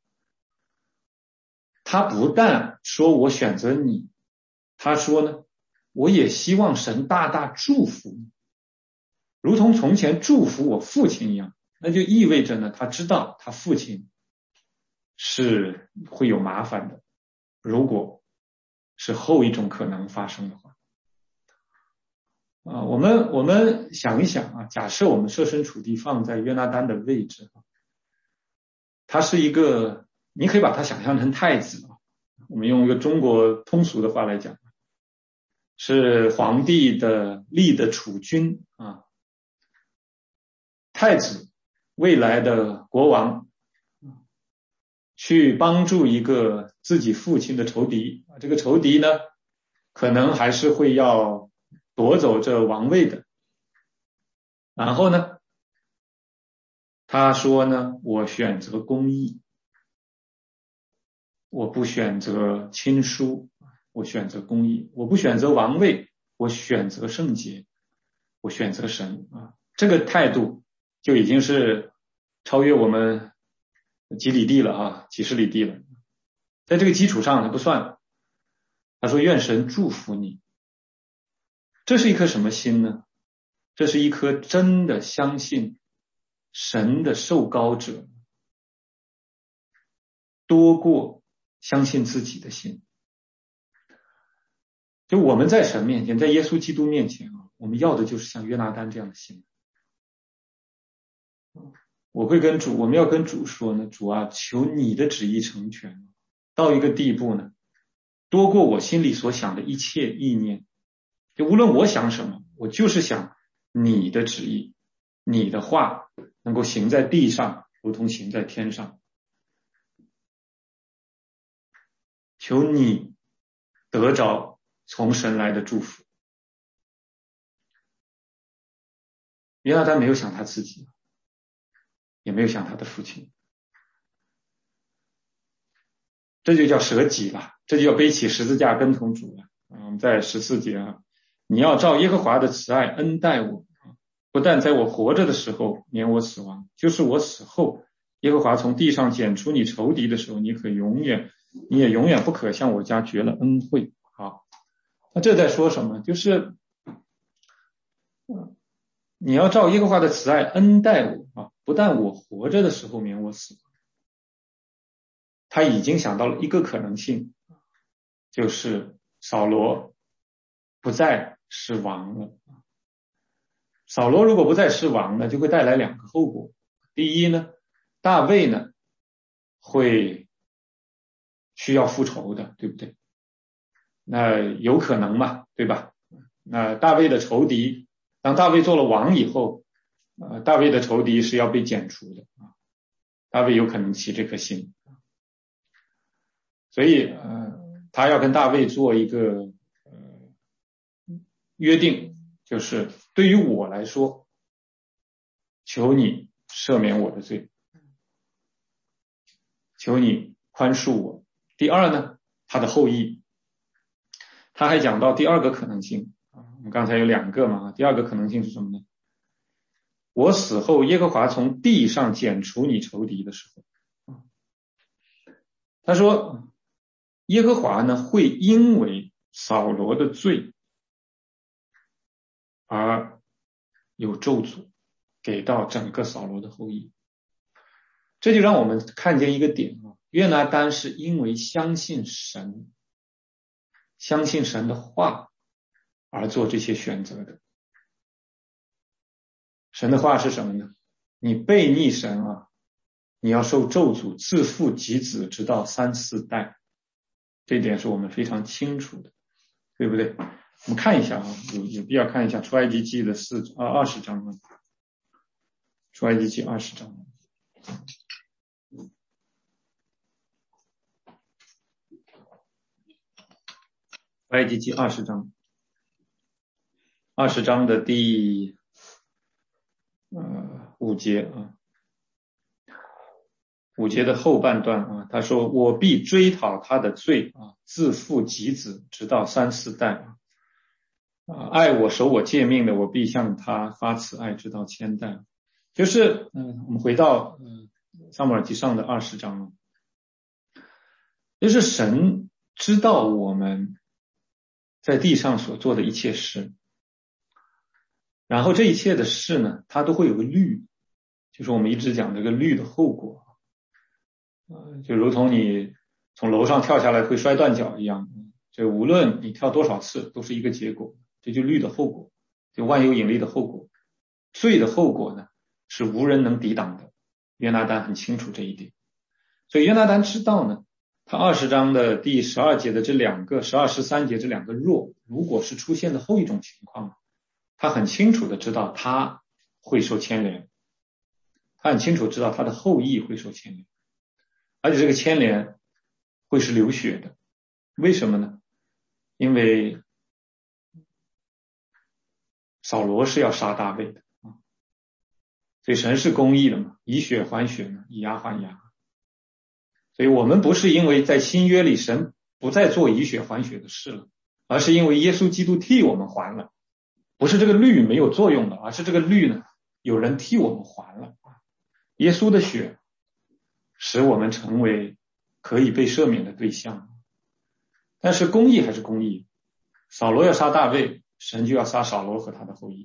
他不但说我选择你，他说呢，我也希望神大大祝福你，如同从前祝福我父亲一样。那就意味着呢，他知道他父亲是会有麻烦的，如果是后一种可能发生的话。啊，我们我们想一想啊，假设我们设身处地放在约拿单的位置，他是一个，你可以把他想象成太子啊，我们用一个中国通俗的话来讲，是皇帝的立的储君啊，太子未来的国王，去帮助一个自己父亲的仇敌，这个仇敌呢，可能还是会要夺走这王位的。然后呢，他说呢，我选择公义，我不选择亲疏，我选择公义，我不选择王位，我选择圣洁，我选择神啊，这个态度就已经是超越我们几里地了啊，几十里地了。在这个基础上他不算，他说愿神祝福你。这是一颗什么心呢？这是一颗真的相信神的受膏者，多过相信自己的心。就我们在神面前，在耶稣基督面前啊，我们要的就是像约拿单这样的心。我会跟主，我们要跟主说呢，主啊，求你的旨意成全，到一个地步呢，多过我心里所想的一切意念。就无论我想什么，我就是想你的旨意，你的话能够行在地上，如同行在天上。求你得着从神来的祝福。约拿单没有想他自己，也没有想他的父亲，这就叫舍己了，这就叫背起十字架跟从主了。我们在十四节啊，你要照耶和华的慈爱恩待我，不但在我活着的时候免我死亡，就是我死后，耶和华从地上剪除你仇敌的时候，你可永远，你也永远不可向我家绝了恩惠。好，那这在说什么？就是你要照耶和华的慈爱恩待我啊，不但我活着的时候免我死亡。他已经想到了一个可能性，就是扫罗不再是王了。扫罗如果不再是王呢，就会带来两个后果。第一呢，大卫呢会需要复仇的，对不对？ 那有可能嘛，对吧？那大卫的仇敌，当大卫做了王以后，呃，大卫的仇敌是要被剪除的啊，大卫有可能起这颗心，所以呃，他要跟大卫做一个呃约定，就是对于我来说，求你赦免我的罪，求你宽恕我。第二呢，他的后裔，他还讲到第二个可能性啊，我们刚才有两个嘛，第二个可能性是什么呢？我死后，耶和华从地上剪除你仇敌的时候，他说，耶和华呢会因为扫罗的罪而有咒诅给到整个扫罗的后裔。这就让我们看见一个点啊，约拿单是因为相信神，相信神的话而做这些选择的。神的话是什么呢？你悖逆神啊，你要受咒诅，自父及子，直到三四代。这一点是我们非常清楚的，对不对？我们看一下啊，有有必要看一下出埃及记的四啊二十章啊，出埃及记二十章。出埃及记二十章，二十章的第呃五节啊，五节的后半段啊，他说：“我必追讨他的罪啊，自父及子，直到三四代啊。啊，爱我守我诫命的，我必向他发慈爱，直到千代。”就是，嗯、呃，我们回到嗯撒母耳记上的二十章啊，就是神知道我们在地上所做的一切事，然后这一切的事呢，它都会有个律，就是我们一直讲这个律的后果，呃，就如同你从楼上跳下来会摔断脚一样，就无论你跳多少次，都是一个结果，这就律的后果，就万有引力的后果。罪的后果呢，是无人能抵挡的。约拿单很清楚这一点，所以约拿单知道呢，他二十章的第十二节的这两个十二十三节这两个弱，如果是出现的后一种情况，他很清楚的知道他会受牵连，他很清楚知道他的后裔会受牵连，而且这个牵连会是流血的。为什么呢？因为扫罗是要杀大卫的啊，所以神是公义的嘛，以血还血呢，以牙还牙。所以我们不是因为在新约里神不再做以血还血的事了，而是因为耶稣基督替我们还了，不是这个律没有作用的，而是这个律呢有人替我们还了。耶稣的血使我们成为可以被赦免的对象，但是公义还是公义，扫罗要杀大卫，神就要杀扫罗和他的后裔。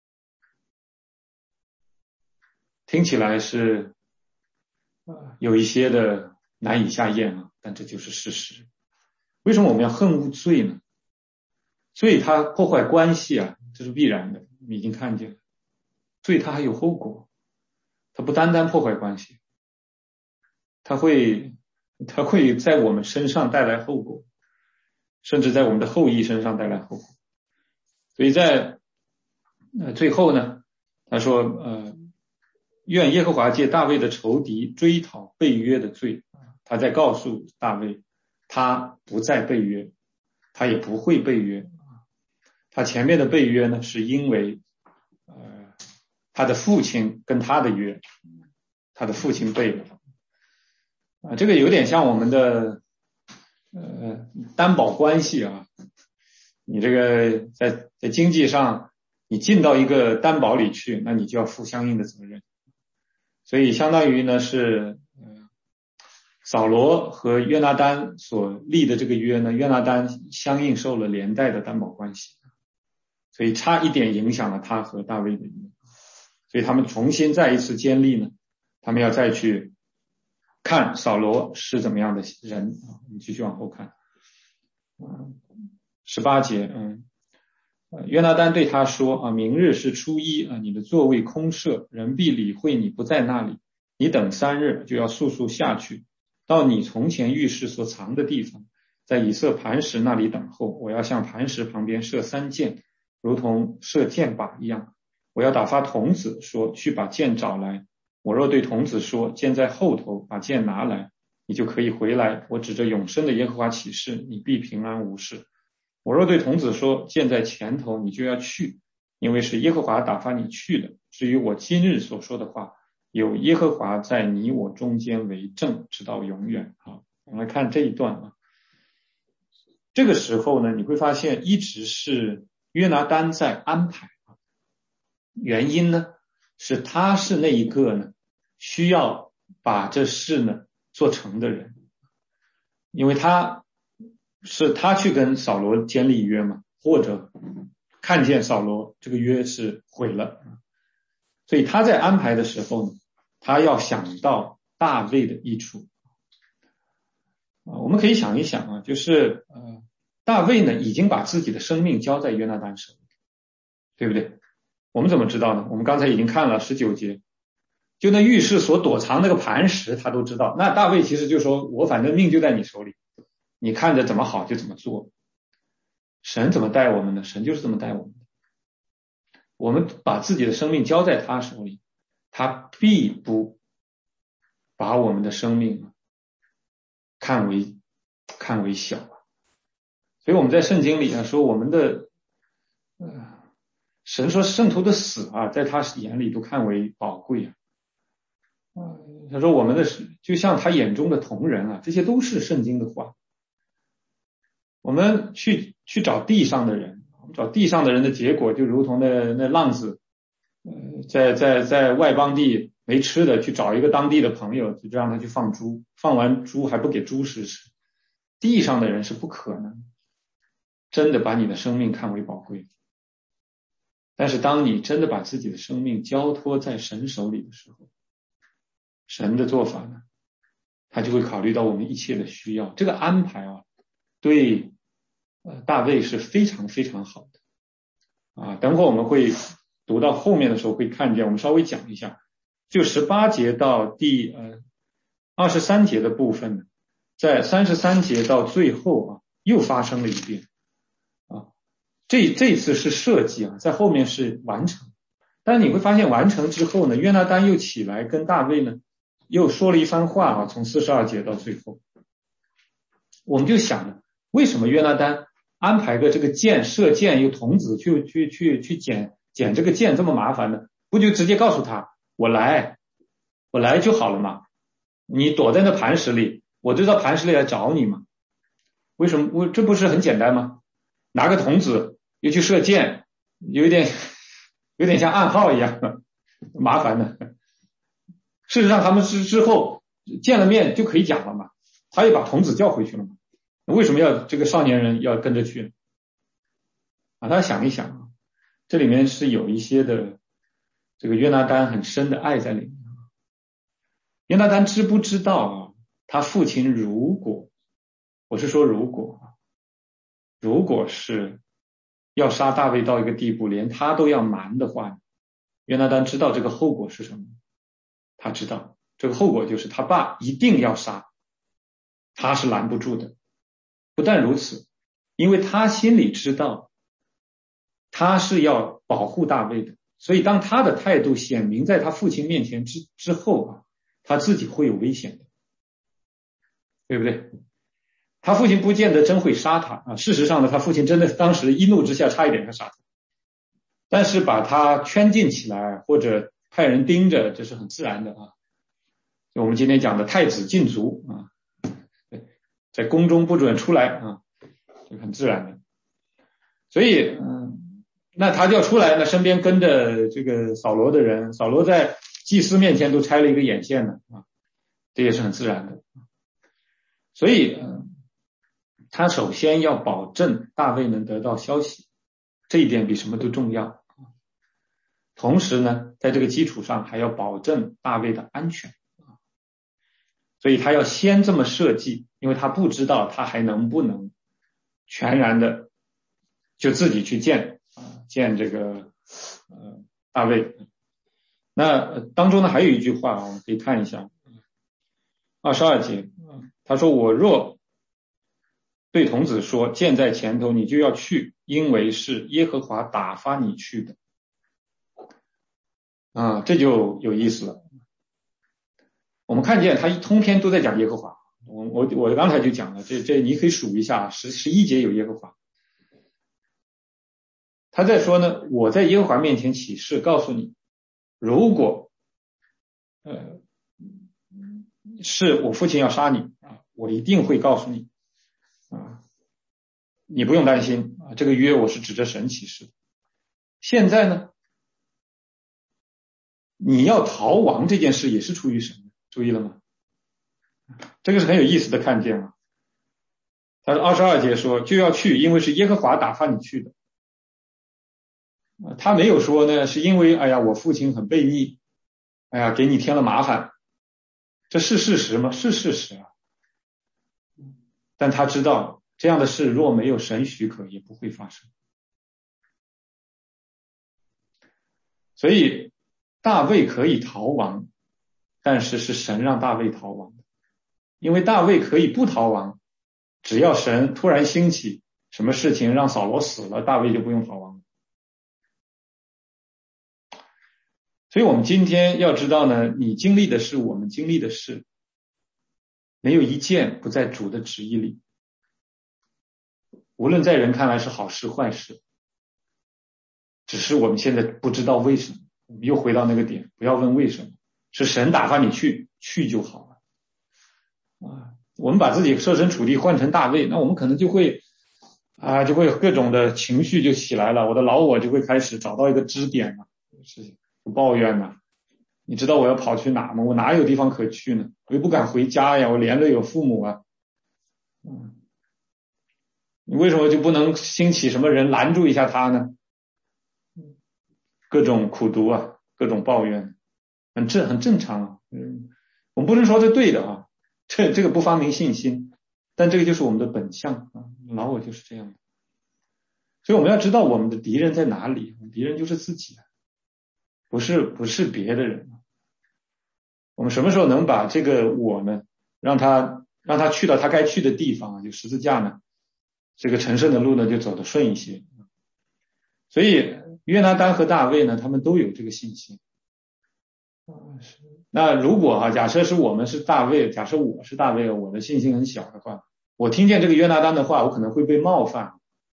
听起来是呃有一些的难以下咽啊，但这就是事实。为什么我们要恨恶罪呢？罪它破坏关系啊，这是必然的，你已经看见了。罪它还有后果，它不单单破坏关系，它会它会在我们身上带来后果，甚至在我们的后裔身上带来后果。所以在呃最后呢，他说呃愿耶和华借大卫的仇敌追讨背约的罪，他在告诉大卫他不再背约，他也不会背约。他前面的背约呢，是因为呃他的父亲跟他的约，他的父亲背了啊，这个有点像我们的呃担保关系啊，你这个在在经济上你进到一个担保里去，那你就要负相应的责任。所以相当于呢是呃扫罗和约拿单所立的这个约呢，约拿单相应受了连带的担保关系，所以差一点影响了他和大卫的约，所以他们重新再一次建立呢，他们要再去看扫罗是怎么样的人啊。我们继续往后看，嗯，十八节，嗯，约拿单对他说啊，明日是初一啊，你的座位空设，人必理会你不在那里，你等三日就要速速下去，到你从前浴室所藏的地方， 在以色磐石那里等候，我要向磐石旁边射三箭，如同射箭靶一样。我要打发童子说，去把箭找来。我若对童子说，箭在后头，把箭拿来，你就可以回来。我指着永生的耶和华起誓，你必平安无事。我若对童子说，箭在前头，你就要去，因为是耶和华打发你去的。至于我今日所说的话，有耶和华在你我中间为证，直到永远。好，我们来看这一段啊。这个时候呢，你会发现一直是约拿单在安排，原因呢是他是那一个呢需要把这事呢做成的人，因为他是他去跟扫罗建立约嘛，或者看见扫罗这个约是毁了，所以他在安排的时候呢，他要想到大卫的益处。我们可以想一想啊，就是呃，大卫呢已经把自己的生命交在约拿单手里，对不对？我们怎么知道呢？我们刚才已经看了十九节，就那浴室所躲藏那个磐石他都知道，那大卫其实就说，我反正命就在你手里，你看着怎么好就怎么做。神怎么带我们呢？神就是这么带我们的。我们把自己的生命交在他手里，他必不把我们的生命看为看为小啊。所以我们在圣经里啊说，我们的呃神说圣徒的死啊，在他眼里都看为宝贵啊。他说我们的就像他眼中的同人啊，这些都是圣经的话。我们去去找地上的人，找地上的人的结果，就如同那那浪子，呃，在在在外邦地没吃的，去找一个当地的朋友，就让他去放猪，放完猪还不给猪食吃。地上的人是不可能真的把你的生命看为宝贵。但是当你真的把自己的生命交托在神手里的时候，神的做法呢，他就会考虑到我们一切的需要。这个安排啊，对呃大卫是非常非常好的啊。等会我们会读到后面的时候会看见，我们稍微讲一下，就十八节到第呃二十三节的部分呢，在三十三节到最后啊，又发生了一遍啊。这这次是设计啊，在后面是完成。但你会发现完成之后呢，约拿单又起来跟大卫呢又说了一番话啊，从四十二节到最后。我们就想了，为什么约拿单安排个这个箭射箭，由童子去去去去捡捡这个箭这么麻烦呢？不就直接告诉他，我来我来就好了嘛，你躲在那磐石里，我就到磐石里来找你嘛。为什么？我这不是很简单吗？拿个童子又去射箭，有点有点像暗号一样麻烦的。事实上他们是之后见了面就可以讲了嘛，他也把童子叫回去了嘛，为什么要这个少年人要跟着去呢？啊，大家想一想啊，这里面是有一些的这个约拿单很深的爱在里面。约拿单知不知道啊？他父亲如果，我是说如果啊，如果是要杀大卫到一个地步，连他都要瞒的话，约拿单知道这个后果是什么？他知道这个后果就是他爸一定要杀，他是拦不住的。不但如此，因为他心里知道他是要保护大卫的，所以当他的态度显明在他父亲面前之之后啊，他自己会有危险的，对不对？他父亲不见得真会杀他啊，事实上呢，他父亲真的当时一怒之下差一点要杀他，但是把他圈禁起来或者派人盯着，这是很自然的啊。就我们今天讲的太子禁足啊，在宫中不准出来啊，这很自然的。所以嗯，那他就要出来，那身边跟着这个扫罗的人，扫罗在祭司面前都拆了一个眼线呢啊，这也是很自然的。所以嗯，他首先要保证大卫能得到消息，这一点比什么都重要。同时呢，在这个基础上还要保证大卫的安全，所以他要先这么设计，因为他不知道他还能不能全然的就自己去见啊见这个呃大卫。那当中呢还有一句话，我们可以看一下二十二节，他说我若对童子说，箭在前头，你就要去，因为是耶和华打发你去的。啊，这就有意思了。我们看见他一通篇都在讲耶和华。我我我刚才就讲了，这这你可以数一下，十十一节有耶和华。他在说呢，我在耶和华面前起誓，告诉你，如果呃是我父亲要杀你啊，我一定会告诉你啊，你不用担心啊，这个约我是指着神起誓。现在呢，你要逃亡这件事也是出于神的，注意了吗？这个是很有意思的看见啊。他说二十二节说就要去，因为是耶和华打发你去的。他没有说呢，是因为哎呀我父亲很悖逆，哎呀给你添了麻烦，这是事实吗？是事实啊。但他知道这样的事若没有神许可也不会发生。所以大卫可以逃亡，但是是神让大卫逃亡的。因为大卫可以不逃亡，只要神突然兴起什么事情让扫罗死了，大卫就不用逃亡。所以我们今天要知道呢，你经历的是我们经历的事，没有一件不在主的旨意里。无论在人看来是好事坏事，只是我们现在不知道为什么。我们又回到那个点，不要问为什么，是神打发你去，去就好了。啊，我们把自己设身处地换成大卫，那我们可能就会啊，就会有各种的情绪就起来了，我的老我就会开始找到一个支点了，是不抱怨了。你知道我要跑去哪吗？我哪有地方可去呢？我又不敢回家呀，我连累有父母啊。嗯，你为什么就不能兴起什么人拦住一下他呢？各种苦读啊，各种抱怨，很正很正常啊。嗯，我们不能说这对的啊，这这个不发明信心，但这个就是我们的本相啊，老我就是这样的。所以我们要知道我们的敌人在哪里，敌人就是自己，不是不是别的人。我们什么时候能把这个我呢，让他让他去到他该去的地方啊，就十字架呢，这个成圣的路呢就走得顺一些。所以约拿单和大卫呢，他们都有这个信心。那如果啊，假设是我们是大卫，假设我是大卫，我的信心很小的话，我听见这个约拿单的话，我可能会被冒犯。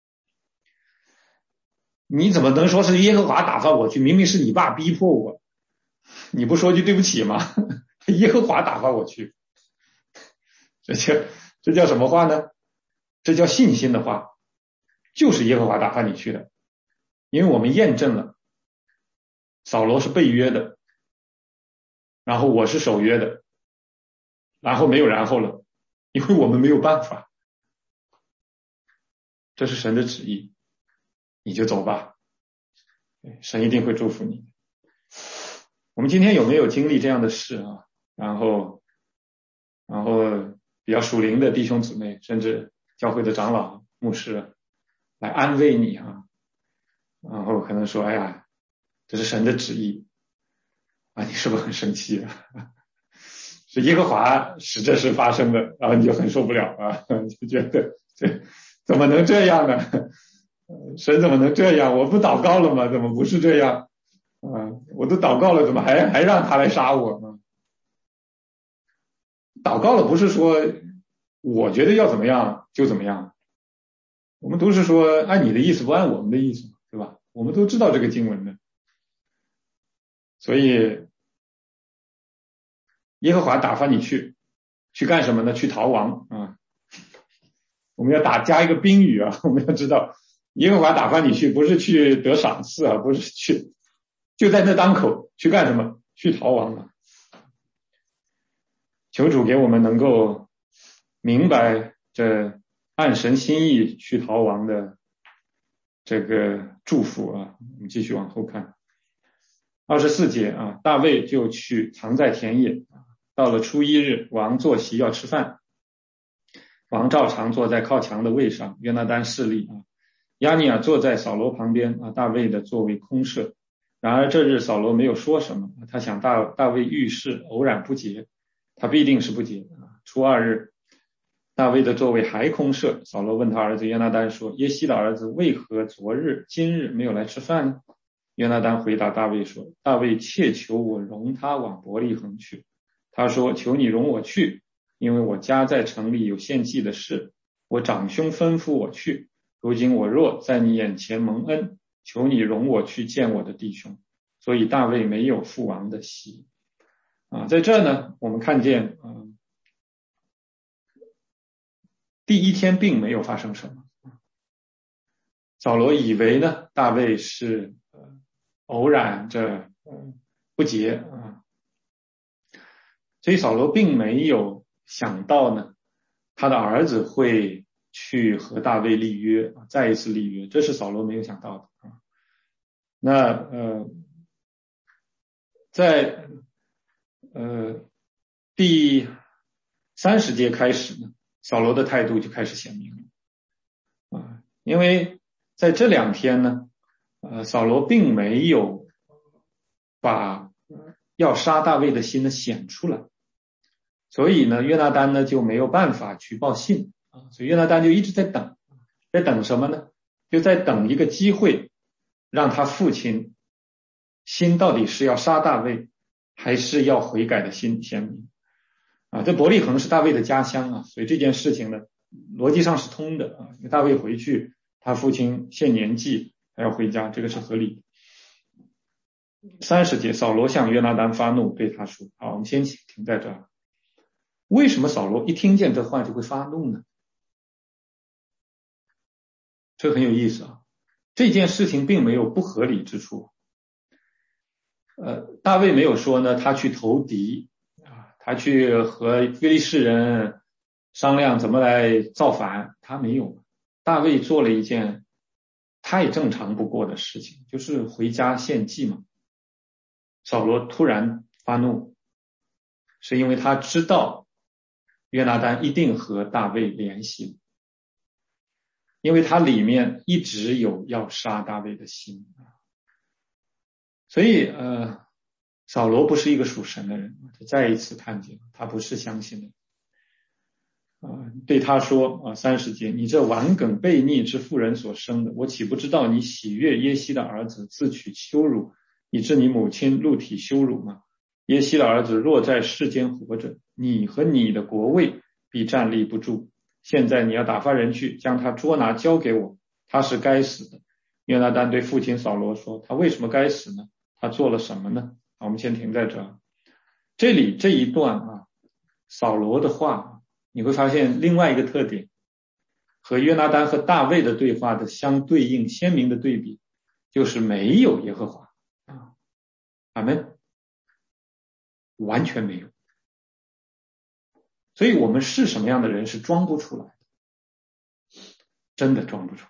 你怎么能说是耶和华打发我去？明明是你爸逼迫我，你不说句对不起吗？耶和华打发我去，这叫这叫什么话呢？这叫信心的话，就是耶和华打发你去的。因为我们验证了扫罗是被约的，然后我是守约的，然后没有然后了，因为我们没有办法，这是神的旨意，你就走吧，神一定会祝福你。我们今天有没有经历这样的事啊？然后然后比较属灵的弟兄姊妹，甚至教会的长老牧师来安慰你啊，然后可能说哎呀这是神的旨意啊，你是不是很生气啊？是耶和华使这事发生的，然后你就很受不了啊，就觉得这怎么能这样呢？神怎么能这样？我不祷告了吗？怎么不是这样啊？我都祷告了，怎么还还让他来杀我呢？祷告了不是说我觉得要怎么样就怎么样，我们都是说按你的意思不按我们的意思，对吧？我们都知道这个经文的。所以耶和华打发你去去干什么呢？去逃亡啊！我们要打加一个宾语啊，我们要知道耶和华打发你去不是去得赏赐啊，不是去就在那当口去干什么？去逃亡啊！求主给我们能够明白这按神心意去逃亡的这个祝福啊！我们继续往后看。二十四节啊，大卫就去藏在田野。到了初一日，王坐席要吃饭，王照常坐在靠墙的位上，约拿单侍立啊，亚尼尔坐在扫罗旁边啊，大卫的座位空设。然而这日扫罗没有说什么，他想大大卫遇事偶然不洁，他必定是不洁啊。初二日， 大卫的座位还空设。扫罗问他儿子约拿单说，耶西的儿子为何昨日今日没有来吃饭呢？约拿单回答大卫说，大卫切求我容他往伯利恒去。他说，求你容我去，因为我家在城里有献祭的事，我长兄吩咐我去。如今我若在你眼前蒙恩，求你容我去见我的弟兄。所以大卫没有父王的席。啊，在这呢，我们看见，嗯，第一天并没有发生什么。扫罗以为呢，大卫是呃偶然这呃不洁啊，所以扫罗并没有想到呢，他的儿子会去和大卫立约，再一次立约，这是扫罗没有想到的啊。那呃，在呃第三十节开始呢，扫罗的态度就开始显明了啊，因为在这两天呢，呃，扫罗并没有把要杀大卫的心呢显出来，所以呢，约拿单呢就没有办法去报信啊，所以约拿单就一直在等，在等什么呢？就在等一个机会，让他父亲心到底是要杀大卫，还是要悔改的心显明啊。这伯利恒是大卫的家乡啊，所以这件事情呢，逻辑上是通的啊。大卫回去，他父亲献年祭还要回家，这个是合理的。三十节，扫罗向约拿单发怒，对他说：“好，我们先停在这儿。为什么扫罗一听见这话就会发怒呢？这很有意思啊。这件事情并没有不合理之处。呃，大卫没有说呢，他去投敌啊，他去和非利士人商量怎么来造反，他没有。大卫做了一件太正常不过的事情，就是回家献祭嘛。扫罗突然发怒，是因为他知道约拿单一定和大卫联系，因为他里面一直有要杀大卫的心，所以呃，扫罗不是一个属神的人，他再一次看见他不是相信的。啊，对他说啊，三十节，你这顽梗悖逆之妇人所生的，我岂不知道你喜悦耶西的儿子，自取羞辱，以致你母亲露体羞辱吗？耶西的儿子若在世间活着，你和你的国位必站立不住。现在你要打发人去，将他捉拿交给我，他是该死的。约拿单对父亲扫罗说，他为什么该死呢？他做了什么呢？好，我们先停在这儿。这里这一段啊，扫罗的话，你会发现另外一个特点，和约拿单和大卫的对话的相对应鲜明的对比，就是没有耶和华啊，阿们，完全没有。所以我们是什么样的人是装不出来的，真的装不出来。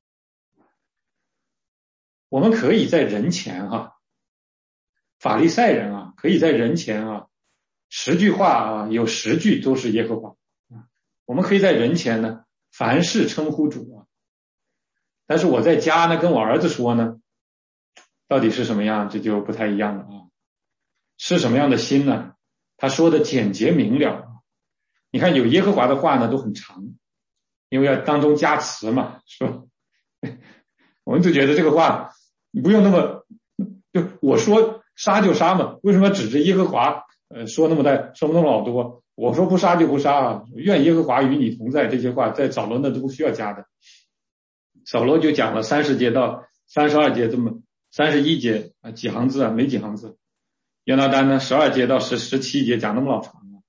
我们可以在人前啊，法利赛人啊，可以在人前啊，十句话啊，有十句都是耶和华啊。我们可以在人前呢，凡事称呼主啊。但是我在家呢，跟我儿子说呢，到底是什么样，这就不太一样了啊。是什么样的心呢？他说的简洁明了。你看有耶和华的话呢，都很长，因为要当中加词嘛，是吧？我们就觉得这个话你不用那么，就我说杀就杀嘛，为什么指着耶和华呃说那么大说那么老多？我说不杀就不杀啊，愿耶和华与你同在，这些话在扫罗那都不需要加的。扫罗就讲了三十节到三十二节这么三十一节啊，几行字啊，没几行字。约拿单呢十二节到十十七节讲那么老长啊，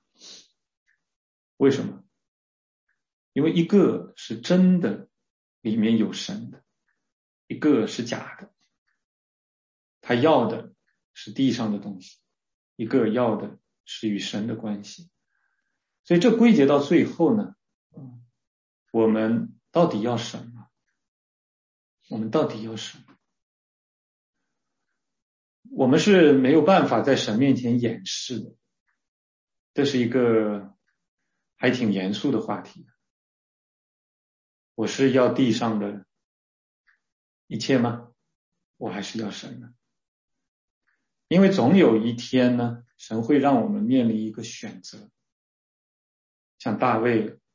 为什么？因为一个是真的里面有神的，一个是假的，他要的是地上的东西，一个要的是与神的关系。所以这归结到最后呢，我们到底要什么？我们到底要什么？我们是没有办法在神面前掩饰的，这是一个还挺严肃的话题。我是要地上的一切吗？我还是要神呢？因为总有一天呢，神会让我们面临一个选择。像大卫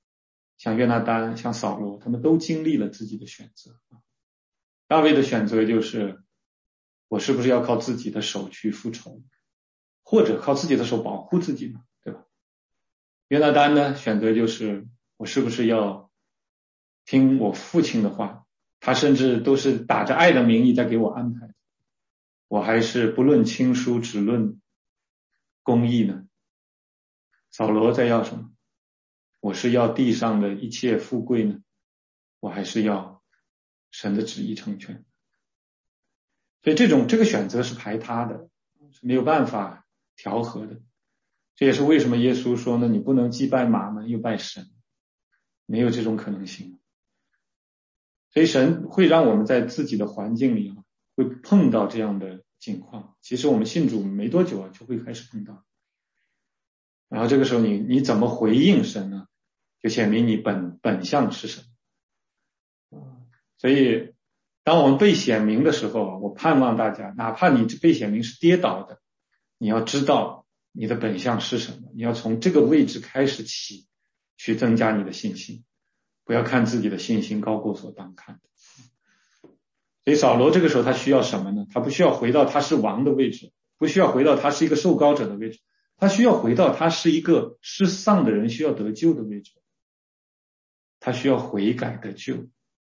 像约拿单、像扫罗，他们都经历了自己的选择。大卫的选择就是，我是不是要靠自己的手去复仇，或者靠自己的手保护自己呢？对吧？约拿单呢，选择就是我是不是要听我父亲的话，他甚至都是打着爱的名义在给我安排，我还是不论亲疏只论公义呢？扫罗在要什么？我是要地上的一切富贵呢，我还是要神的旨意成全？所以这种这个选择是排他的，是没有办法调和的。这也是为什么耶稣说呢，你不能既拜马门又拜神，没有这种可能性。所以神会让我们在自己的环境里啊，会碰到这样的境况。其实我们信主没多久啊，就会开始碰到。然后这个时候你你怎么回应神呢？就显明你本本相是什么。所以当我们被显明的时候，我盼望大家，哪怕你被显明是跌倒的，你要知道你的本相是什么，你要从这个位置开始起，去增加你的信心，不要看自己的信心高过所当看的。所以扫罗这个时候他需要什么呢？他不需要回到他是王的位置，不需要回到他是一个受膏者的位置，他需要回到他是一个失丧的人需要得救的位置，他需要悔改得救。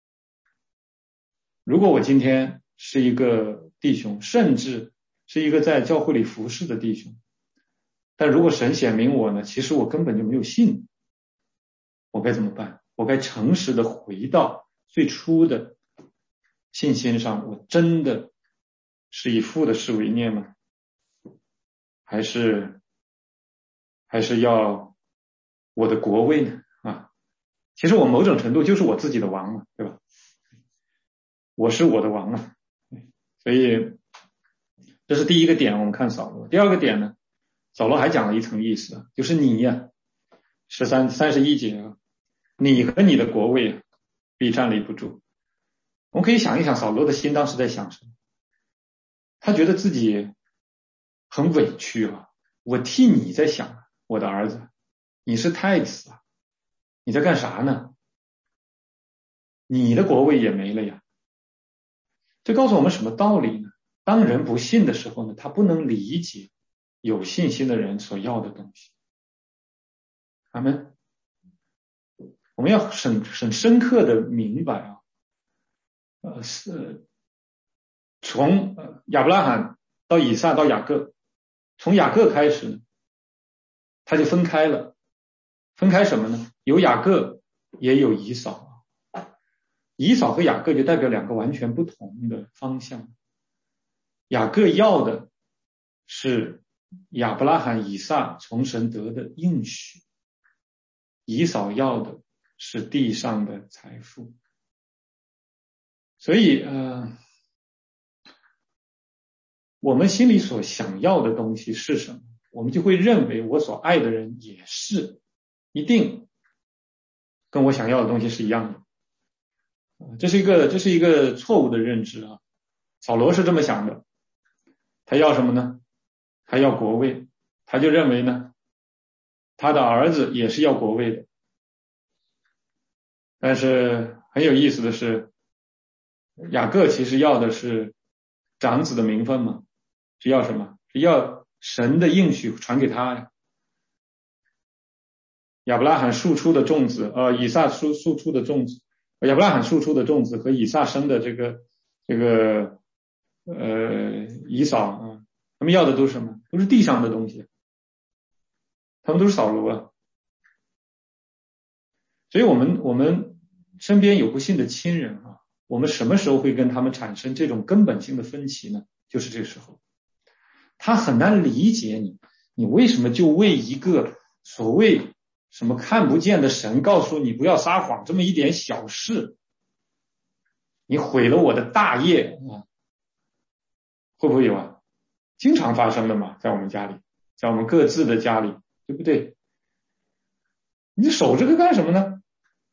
如果我今天是一个弟兄，甚至是一个在教会里服侍的弟兄，但如果神显明我呢，其实我根本就没有信，我该怎么办？我该诚实的回到最初的信心上，我真的是以父的事为念吗？还是还是要我的国位呢？啊，其实我某种程度就是我自己的王嘛，对吧？我是我的王啊。所以这是第一个点，我们看扫罗。第二个点呢，扫罗还讲了一层意思，就是你呀，十三三十一节啊，你和你的国位必站立不住。我们可以想一想扫罗的心当时在想什么。他觉得自己很委屈啊，我替你在想，我的儿子，你是太子啊，你在干啥呢？你的国位也没了呀。这告诉我们什么道理呢？当人不信的时候呢，他不能理解有信心的人所要的东西。阿们。我们要很很深刻的明白啊，呃，是从亚伯拉罕到以撒到雅各，从雅各开始呢，他就分开了。分开什么呢？有雅各，也有以扫。以扫和雅各就代表两个完全不同的方向。雅各要的是亚伯拉罕、以撒从神得的应许，以扫要的是地上的财富。所以呃，我们心里所想要的东西是什么，我们就会认为我所爱的人也是一定跟我想要的东西是一样的。这是一个这是一个错误的认知啊。扫罗是这么想的，他要什么呢？他要国位，他就认为呢，他的儿子也是要国位的。但是很有意思的是，雅各其实要的是长子的名分嘛，是要什么？是要神的应许传给他呀。亚伯拉罕树出的种子，呃，以撒树树出的种子。亚伯拉罕树出的种子和以撒生的这个这个呃以扫啊，他们要的都是什么？都是地上的东西，他们都是扫罗啊。所以我们我们身边有不信的亲人啊，我们什么时候会跟他们产生这种根本性的分歧呢？就是这个时候，他很难理解你，你为什么就为一个所谓什么看不见的神告诉你不要撒谎这么一点小事，你毁了我的大业啊？会不会有啊？经常发生的嘛，在我们家里，在我们各自的家里，对不对？你守这个干什么呢？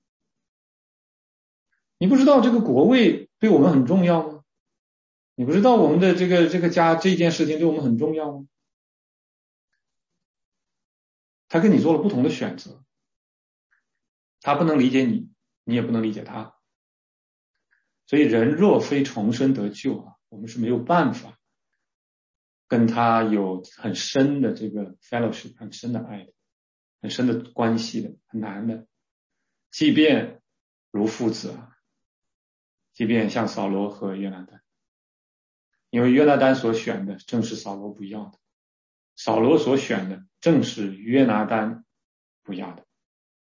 你不知道这个国位对我们很重要吗？你不知道我们的这个这个家这件事情对我们很重要吗？他跟你做了不同的选择， 他不能理解你，你也不能理解他。所以人若非重生得救啊，我们是没有办法跟他有很深的这个 fellowship， 很深的爱的，很深的关系的，很难的。即便如父子啊，即便像扫罗和约拿单，因为约拿单所选的正是扫罗不要的，扫罗所选的正是约拿单不要的。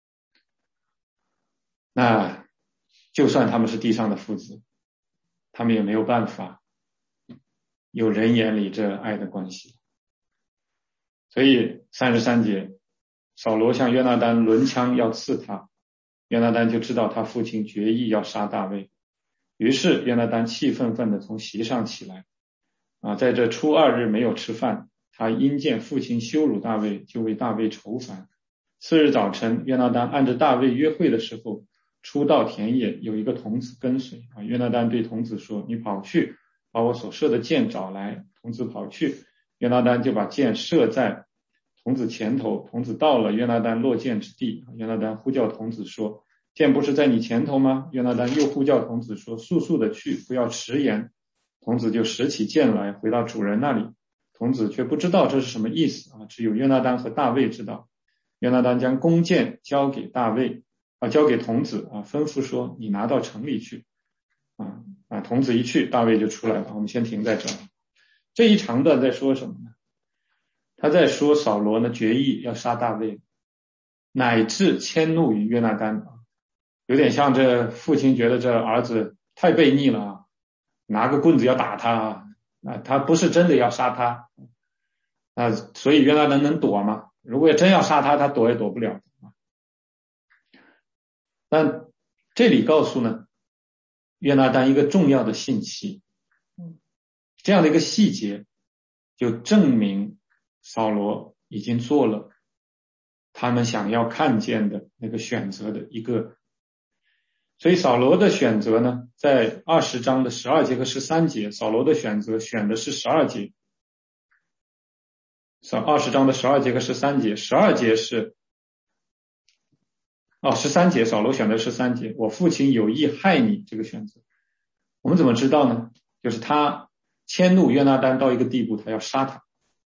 那就算他们是地上的父子，他们也没有办法有人眼里这爱的关系。所以三十三节，扫罗向约拿单抡枪要刺他，约拿单就知道他父亲决意要杀大卫，于是约拿单气愤愤地从席上起来啊，在这初二日没有吃饭，他因见父亲羞辱大卫，就为大卫愁烦。次日早晨，约拿单按着大卫约会的时候，出到田野，有一个童子跟随啊。约拿单对童子说：“你跑去把我所射的箭找来。”童子跑去，约拿单就把箭射在童子前头。童子到了约拿单落箭之地，约拿单呼叫童子说：“箭不是在你前头吗？”约拿单又呼叫童子说：“速速的去，不要迟延。”童子就拾起箭来，回到主人那里。童子却不知道这是什么意思啊，只有约拿单和大卫知道。约拿单将弓箭交给大卫啊，交给童子啊，吩咐说：“你拿到城里去。”啊啊，童子一去，大卫就出来了。我们先停在这儿。这一长段在说什么呢？他在说扫罗呢决意要杀大卫，乃至迁怒于约拿单，有点像这父亲觉得这儿子太悖逆了啊，拿个棍子要打他啊，他不是真的要杀他啊，所以约拿单能躲吗？如果真要杀他，他躲也躲不了。但这里告诉呢约拿单一个重要的信息，这样的一个细节就证明扫罗已经做了他们想要看见的那个选择的一个。所以扫罗的选择呢，在二十章的十二节和十三节，扫罗的选择选的是十二节，二十章的十二节和十三节，十二节是哦，十三节扫罗选的十三节，我父亲有意害你，这个选择我们怎么知道呢？就是他迁怒约拿单到一个地步，他要杀他。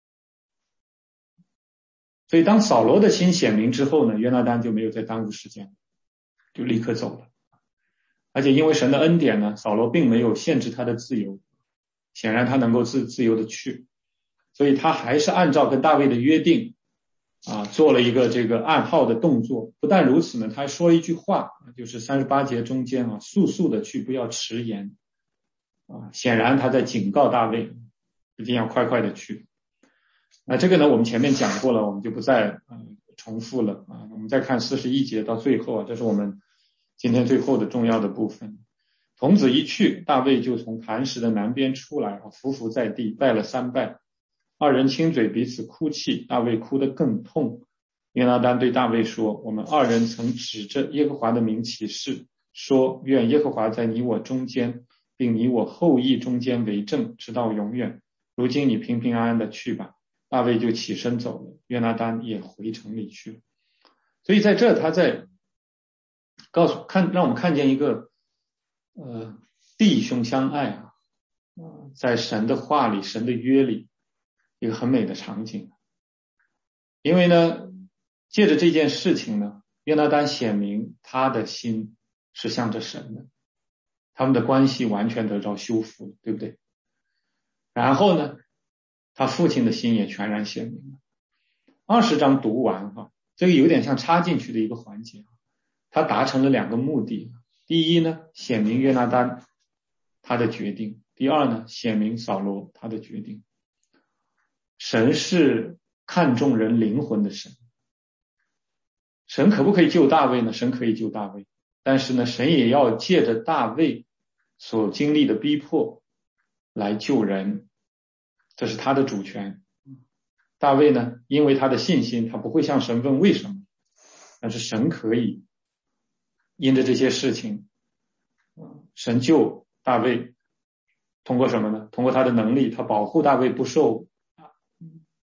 所以当扫罗的心显明之后呢，约拿单就没有再耽误时间，就立刻走了。而且因为神的恩典呢，扫罗并没有限制他的自由，显然他能够自自由的去，所以他还是按照跟大卫的约定啊，做了一个这个暗号的动作。不但如此呢，他还说了一句话，就是三十八节中间啊，速速的去，不要迟延啊。显然他在警告大卫，一定要快快的去。那这个呢，我们前面讲过了，我们就不再、呃、重复了啊。我们再看四十一节到最后啊，这是我们今天最后的重要的部分。童子一去，大卫就从磐石的南边出来，伏伏在地，拜了三拜。二人亲嘴彼此哭泣，大卫哭得更痛。约拿单对大卫说：“我们二人曾指着耶和华的名起誓，说愿耶和华在你我中间，并你我后裔中间为证，直到永远。如今你平平安安的去吧。”大卫就起身走了，约拿单也回城里去了。所以在这他在告诉看让我们看见一个呃弟兄相爱啊，呃，在神的话里神的约里一个很美的场景。因为呢借着这件事情呢，约拿单显明他的心是向着神的，他们的关系完全得到修复，对不对？然后呢他父亲的心也全然显明了。二十章读完哈，这个有点像插进去的一个环节，他达成了两个目的。第一呢，显明约拿单他的决定；第二呢，显明扫罗他的决定。神是看重人灵魂的神，神可不可以救大卫呢？神可以救大卫，但是呢，神也要借着大卫所经历的逼迫来救人，这是他的主权。大卫呢，因为他的信心，他不会向神问为什么，但是神可以因着这些事情，神救大卫，通过什么呢？通过他的能力，他保护大卫不受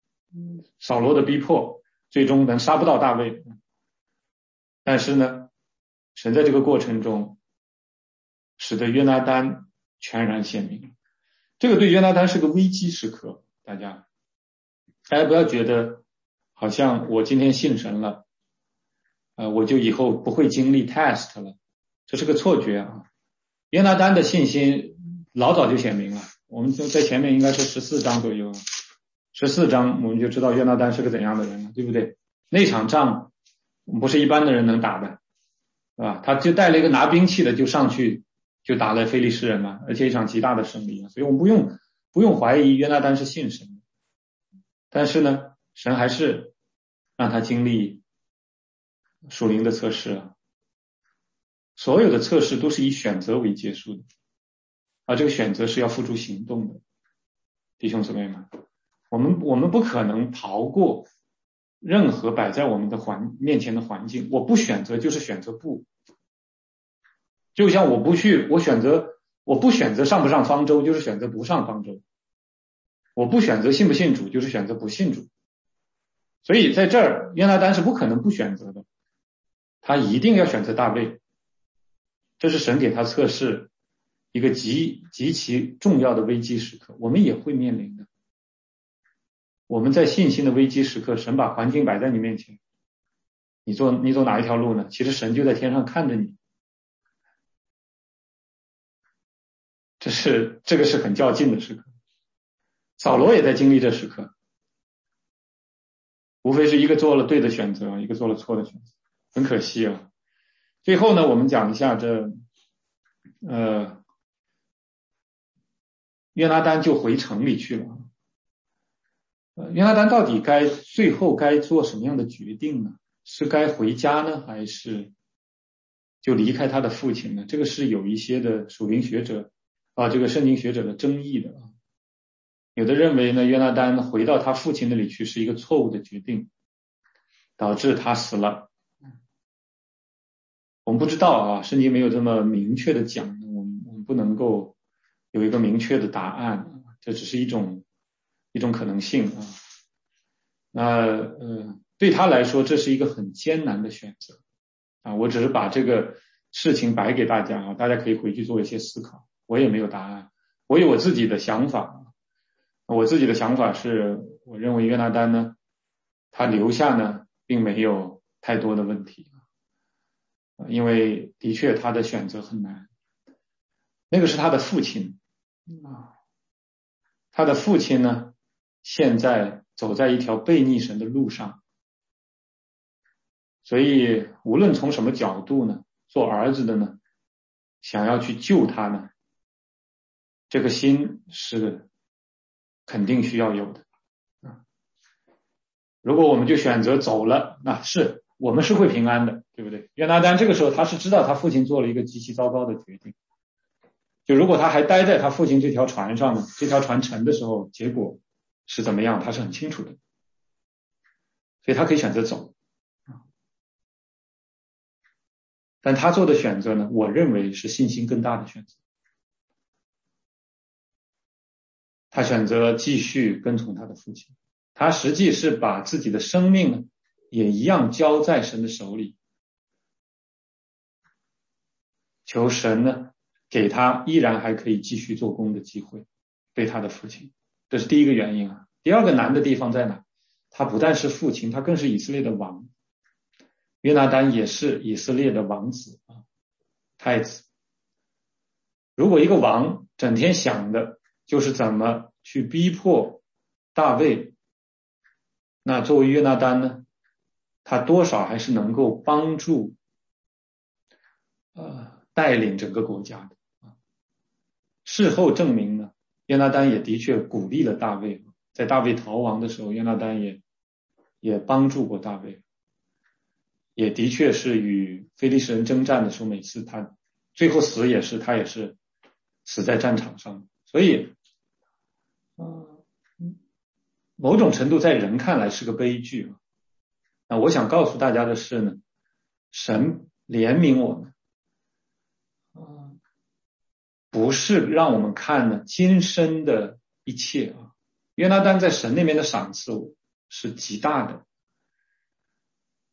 扫罗的逼迫，最终能杀不到大卫。但是呢， 神在这个过程中使得约拿单全然显明了。这个对约拿单是个危机时刻，大家大家不要觉得好像我今天信神了，呃，我就以后不会经历 test 了，这是个错觉啊。约拿单的信心老早就显明了，我们就在前面应该是十四章左右，十四章我们就知道约拿单是个怎样的人了，对不对？那场仗不是一般的人能打的，是吧？他就带了一个拿兵器的就上去就打了非利士人嘛，而且一场极大的胜利，所以我们不用不用怀疑约拿单是信神的。但是呢，神还是让他经历属灵的测试啊。所有的测试都是以选择为结束的，而这个选择是要付诸行动的。弟兄姊妹们，我们我们不可能逃过任何摆在我们的环面前的环境，我不选择就是选择不。就像我不去，我选择我不选择上不上方舟，就是选择不上方舟。我不选择信不信主，就是选择不信主。所以在这儿，约拿单是不可能不选择的，他一定要选择大卫。这是神给他测试一个极极其重要的危机时刻，我们也会面临的。我们在信心的危机时刻，神把环境摆在你面前，你走你走哪一条路呢？其实神就在天上看着你。这是这个是很较劲的时刻。扫罗也在经历这时刻，无非是一个做了对的选择，一个做了错的选择，很可惜啊。最后呢，我们讲一下这呃约拿单就回城里去了。呃约拿单到底该最后该做什么样的决定呢？是该回家呢，还是就离开他的父亲呢？这个是有一些的属灵学者啊，这个圣经学者的争议的啊。有的认为呢，约拿单回到他父亲那里去是一个错误的决定，导致他死了。我们不知道啊，圣经没有这么明确的讲，我们我们不能够有一个明确的答案，这只是一种一种可能性啊。那呃，对他来说，这是一个很艰难的选择啊。我只是把这个事情摆给大家啊，大家可以回去做一些思考。我也没有答案，我有我自己的想法。我自己的想法是，我认为约拿单呢，他留下呢，并没有太多的问题，因为的确他的选择很难。那个是他的父亲啊，他的父亲呢，现在走在一条悖逆神的路上，所以无论从什么角度呢，做儿子的呢，想要去救他呢，这个心是肯定需要有的。如果我们就选择走了，那是我们是会平安的，对不对？约拿单这个时候他是知道他父亲做了一个极其糟糕的决定，就如果他还待在他父亲这条船上呢，这条船沉的时候结果是怎么样，他是很清楚的，所以他可以选择走。但他做的选择呢，我认为是信心更大的选择。他选择继续跟从他的父亲，他实际是把自己的生命呢，也一样交在神的手里，求神呢给他依然还可以继续做工的机会，对他的父亲。这是第一个原因啊。第二个难的地方在哪？他不但是父亲，他更是以色列的王。约拿单也是以色列的王子啊，太子。如果一个王整天想的就是怎么去逼迫大卫，那作为约拿单呢，他多少还是能够帮助呃带领整个国家的啊。事后证明呢，约拿单也的确鼓励了大卫，在大卫逃亡的时候，约拿单也也帮助过大卫，也的确是与非利士人征战的时候，每次他最后死也是他也是死在战场上。所以呃某种程度在人看来是个悲剧。那我想告诉大家的是呢，神怜悯我们，呃、不是让我们看呢今生的一切啊。约拿单在神那边的赏赐是极大的，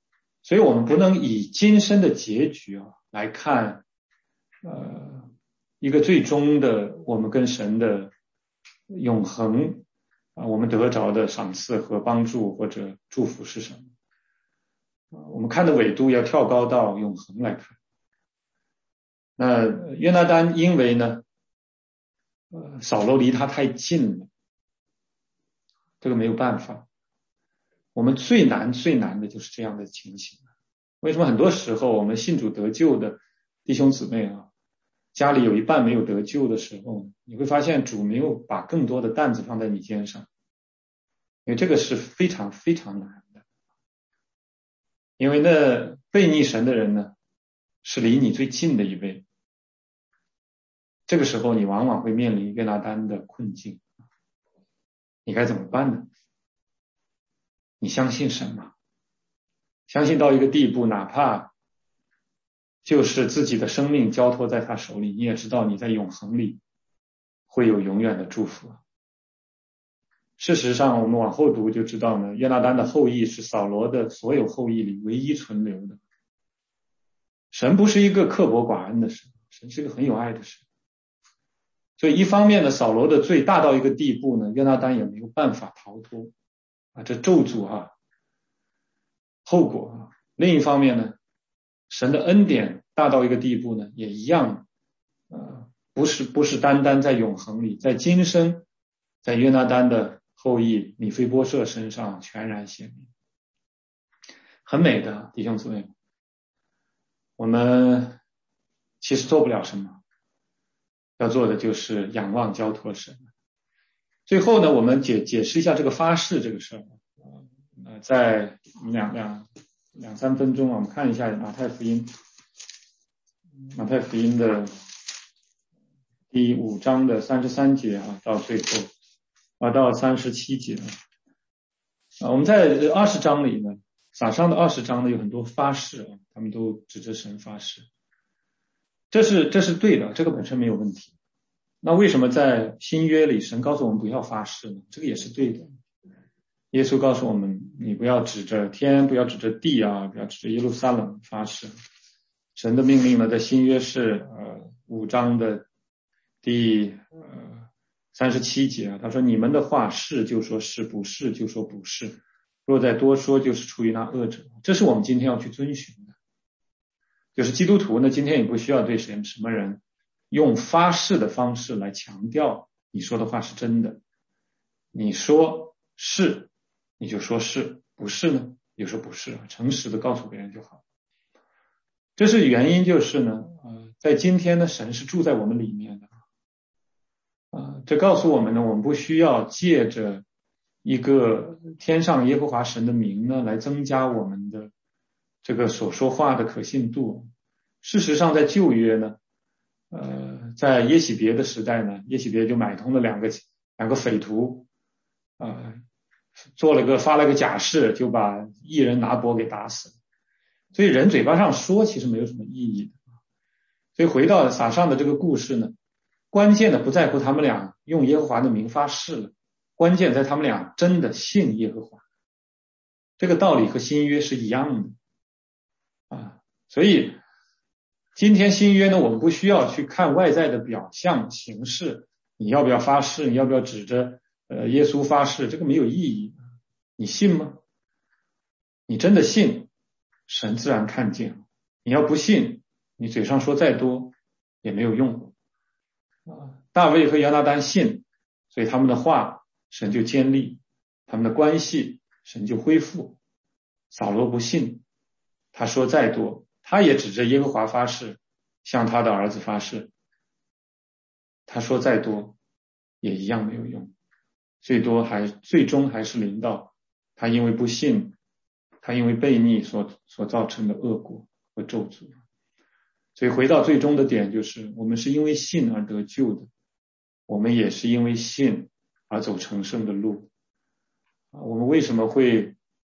所以我们不能以今生的结局啊来看呃一个最终的我们跟神的永恒啊，我们得着的赏赐和帮助或者祝福是什么。我们看的纬度要跳高到永恒来看。那约拿单因为呢呃扫罗离他太近了，这个没有办法。我们最难最难的就是这样的情形。为什么很多时候我们信主得救的弟兄姊妹啊，家里有一半没有得救的时候，你会发现主没有把更多的担子放在你肩上，因为这个是非常非常难的。因为那悖逆神的人呢，是离你最近的一位，这个时候你往往会面临约拿单的困境，你该怎么办呢？你相信神吗？相信到一个地步，哪怕就是自己的生命交托在他手里，你也知道你在永恒里会有永远的祝福。事实上我们往后读就知道呢，约拿单的后裔是扫罗的所有后裔里唯一存留的。神不是一个刻薄寡恩的神，神是一个很有爱的神。所以一方面呢，扫罗的罪大到一个地步呢，约拿单也没有办法逃脱啊，这咒诅啊后果啊。另一方面呢，神的恩典大到一个地步呢，也一样呃，不是不是单单在永恒里，在今生，在约拿单的后裔米非波设身上全然显明。很美的弟兄姊妹，我们其实做不了什么，要做的就是仰望交托神。最后呢，我们解解释一下这个发誓这个事儿。呃，在两两两三分钟啊，我们看一下马太福音，马太福音的第五章的三十三节啊，到最后啊到三十七节啊，我们在二十章里呢，撒上的二十章呢有很多发誓啊，他们都指着神发誓，这是这是对的，这个本身没有问题。那为什么在新约里神告诉我们不要发誓呢？这个也是对的。耶稣告诉我们，你不要指着天，不要指着地啊，不要指着耶路撒冷发誓。神的命令呢，在新约是呃五章的第呃三十七节啊，他说：“你们的话是就说是，不是就说不是，若再多说，就是出于那恶者。”这是我们今天要去遵循的。就是基督徒呢，今天也不需要对什什么人用发誓的方式来强调你说的话是真的。你说是，你就说是，不是呢，你就说不是，诚实的告诉别人就好。这是原因，就是呢，呃，在今天呢，神是住在我们里面的，啊、呃，这告诉我们呢，我们不需要借着一个天上耶和华神的名呢，来增加我们的这个所说话的可信度。事实上，在旧约呢，呃，在耶洗别的时代呢，耶洗别就买通了两个两个匪徒，啊、呃，做了个发了个假誓，就把义人拿伯给打死了。所以人嘴巴上说其实没有什么意义的。所以回到撒上的这个故事呢，关键的不在乎他们俩用耶和华的名发誓了，关键在他们俩真的信耶和华。这个道理和新约是一样的啊。所以今天新约呢，我们不需要去看外在的表象形式，你要不要发誓，你要不要指着呃耶稣发誓，这个没有意义。你信吗？你真的信，神自然看见。你要不信，你嘴上说再多也没有用。啊，大卫和亚拿单信，所以他们的话神就坚立，他们的关系神就恢复。扫罗不信，他说再多，他也指着耶和华发誓，向他的儿子发誓，他说再多也一样没有用，最多还最终还是临到他因为不信，他因为悖逆所所造成的恶果和咒诅。所以回到最终的点，就是我们是因为信而得救的，我们也是因为信而走成圣的路。我们为什么会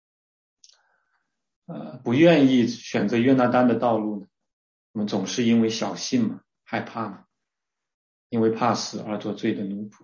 呃不愿意选择约拿单的道路呢？我们总是因为小信嘛，害怕嘛，因为怕死而做罪的奴仆。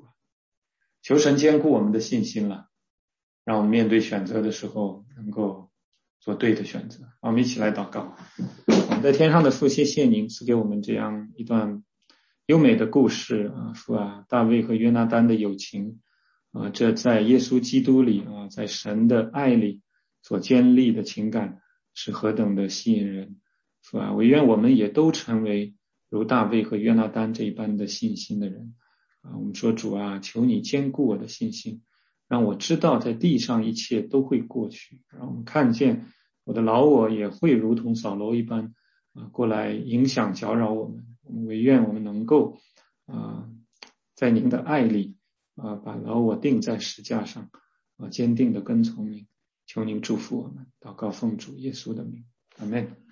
求神坚固我们的信心了，让我们面对选择的时候能够做对的选择。我们一起来祷告。我们在天上的父，谢谢您赐给我们这样一段优美的故事啊，父啊，大卫和约拿单的友情啊，这在耶稣基督里啊，在神的爱里所建立的情感是何等的吸引人，是吧？唯愿我们也都成为如大卫和约拿单这一般的信心的人啊！我们说主啊，求你坚固我的信心，让我知道在地上一切都会过去，让我们看见我的老我也会如同扫罗一般啊，过来影响搅扰我们。我们唯愿我们能够啊，在您的爱里啊，把老我钉在石架上啊，坚定的跟从您。求您祝福我们，祷告奉主耶稣的名，阿们。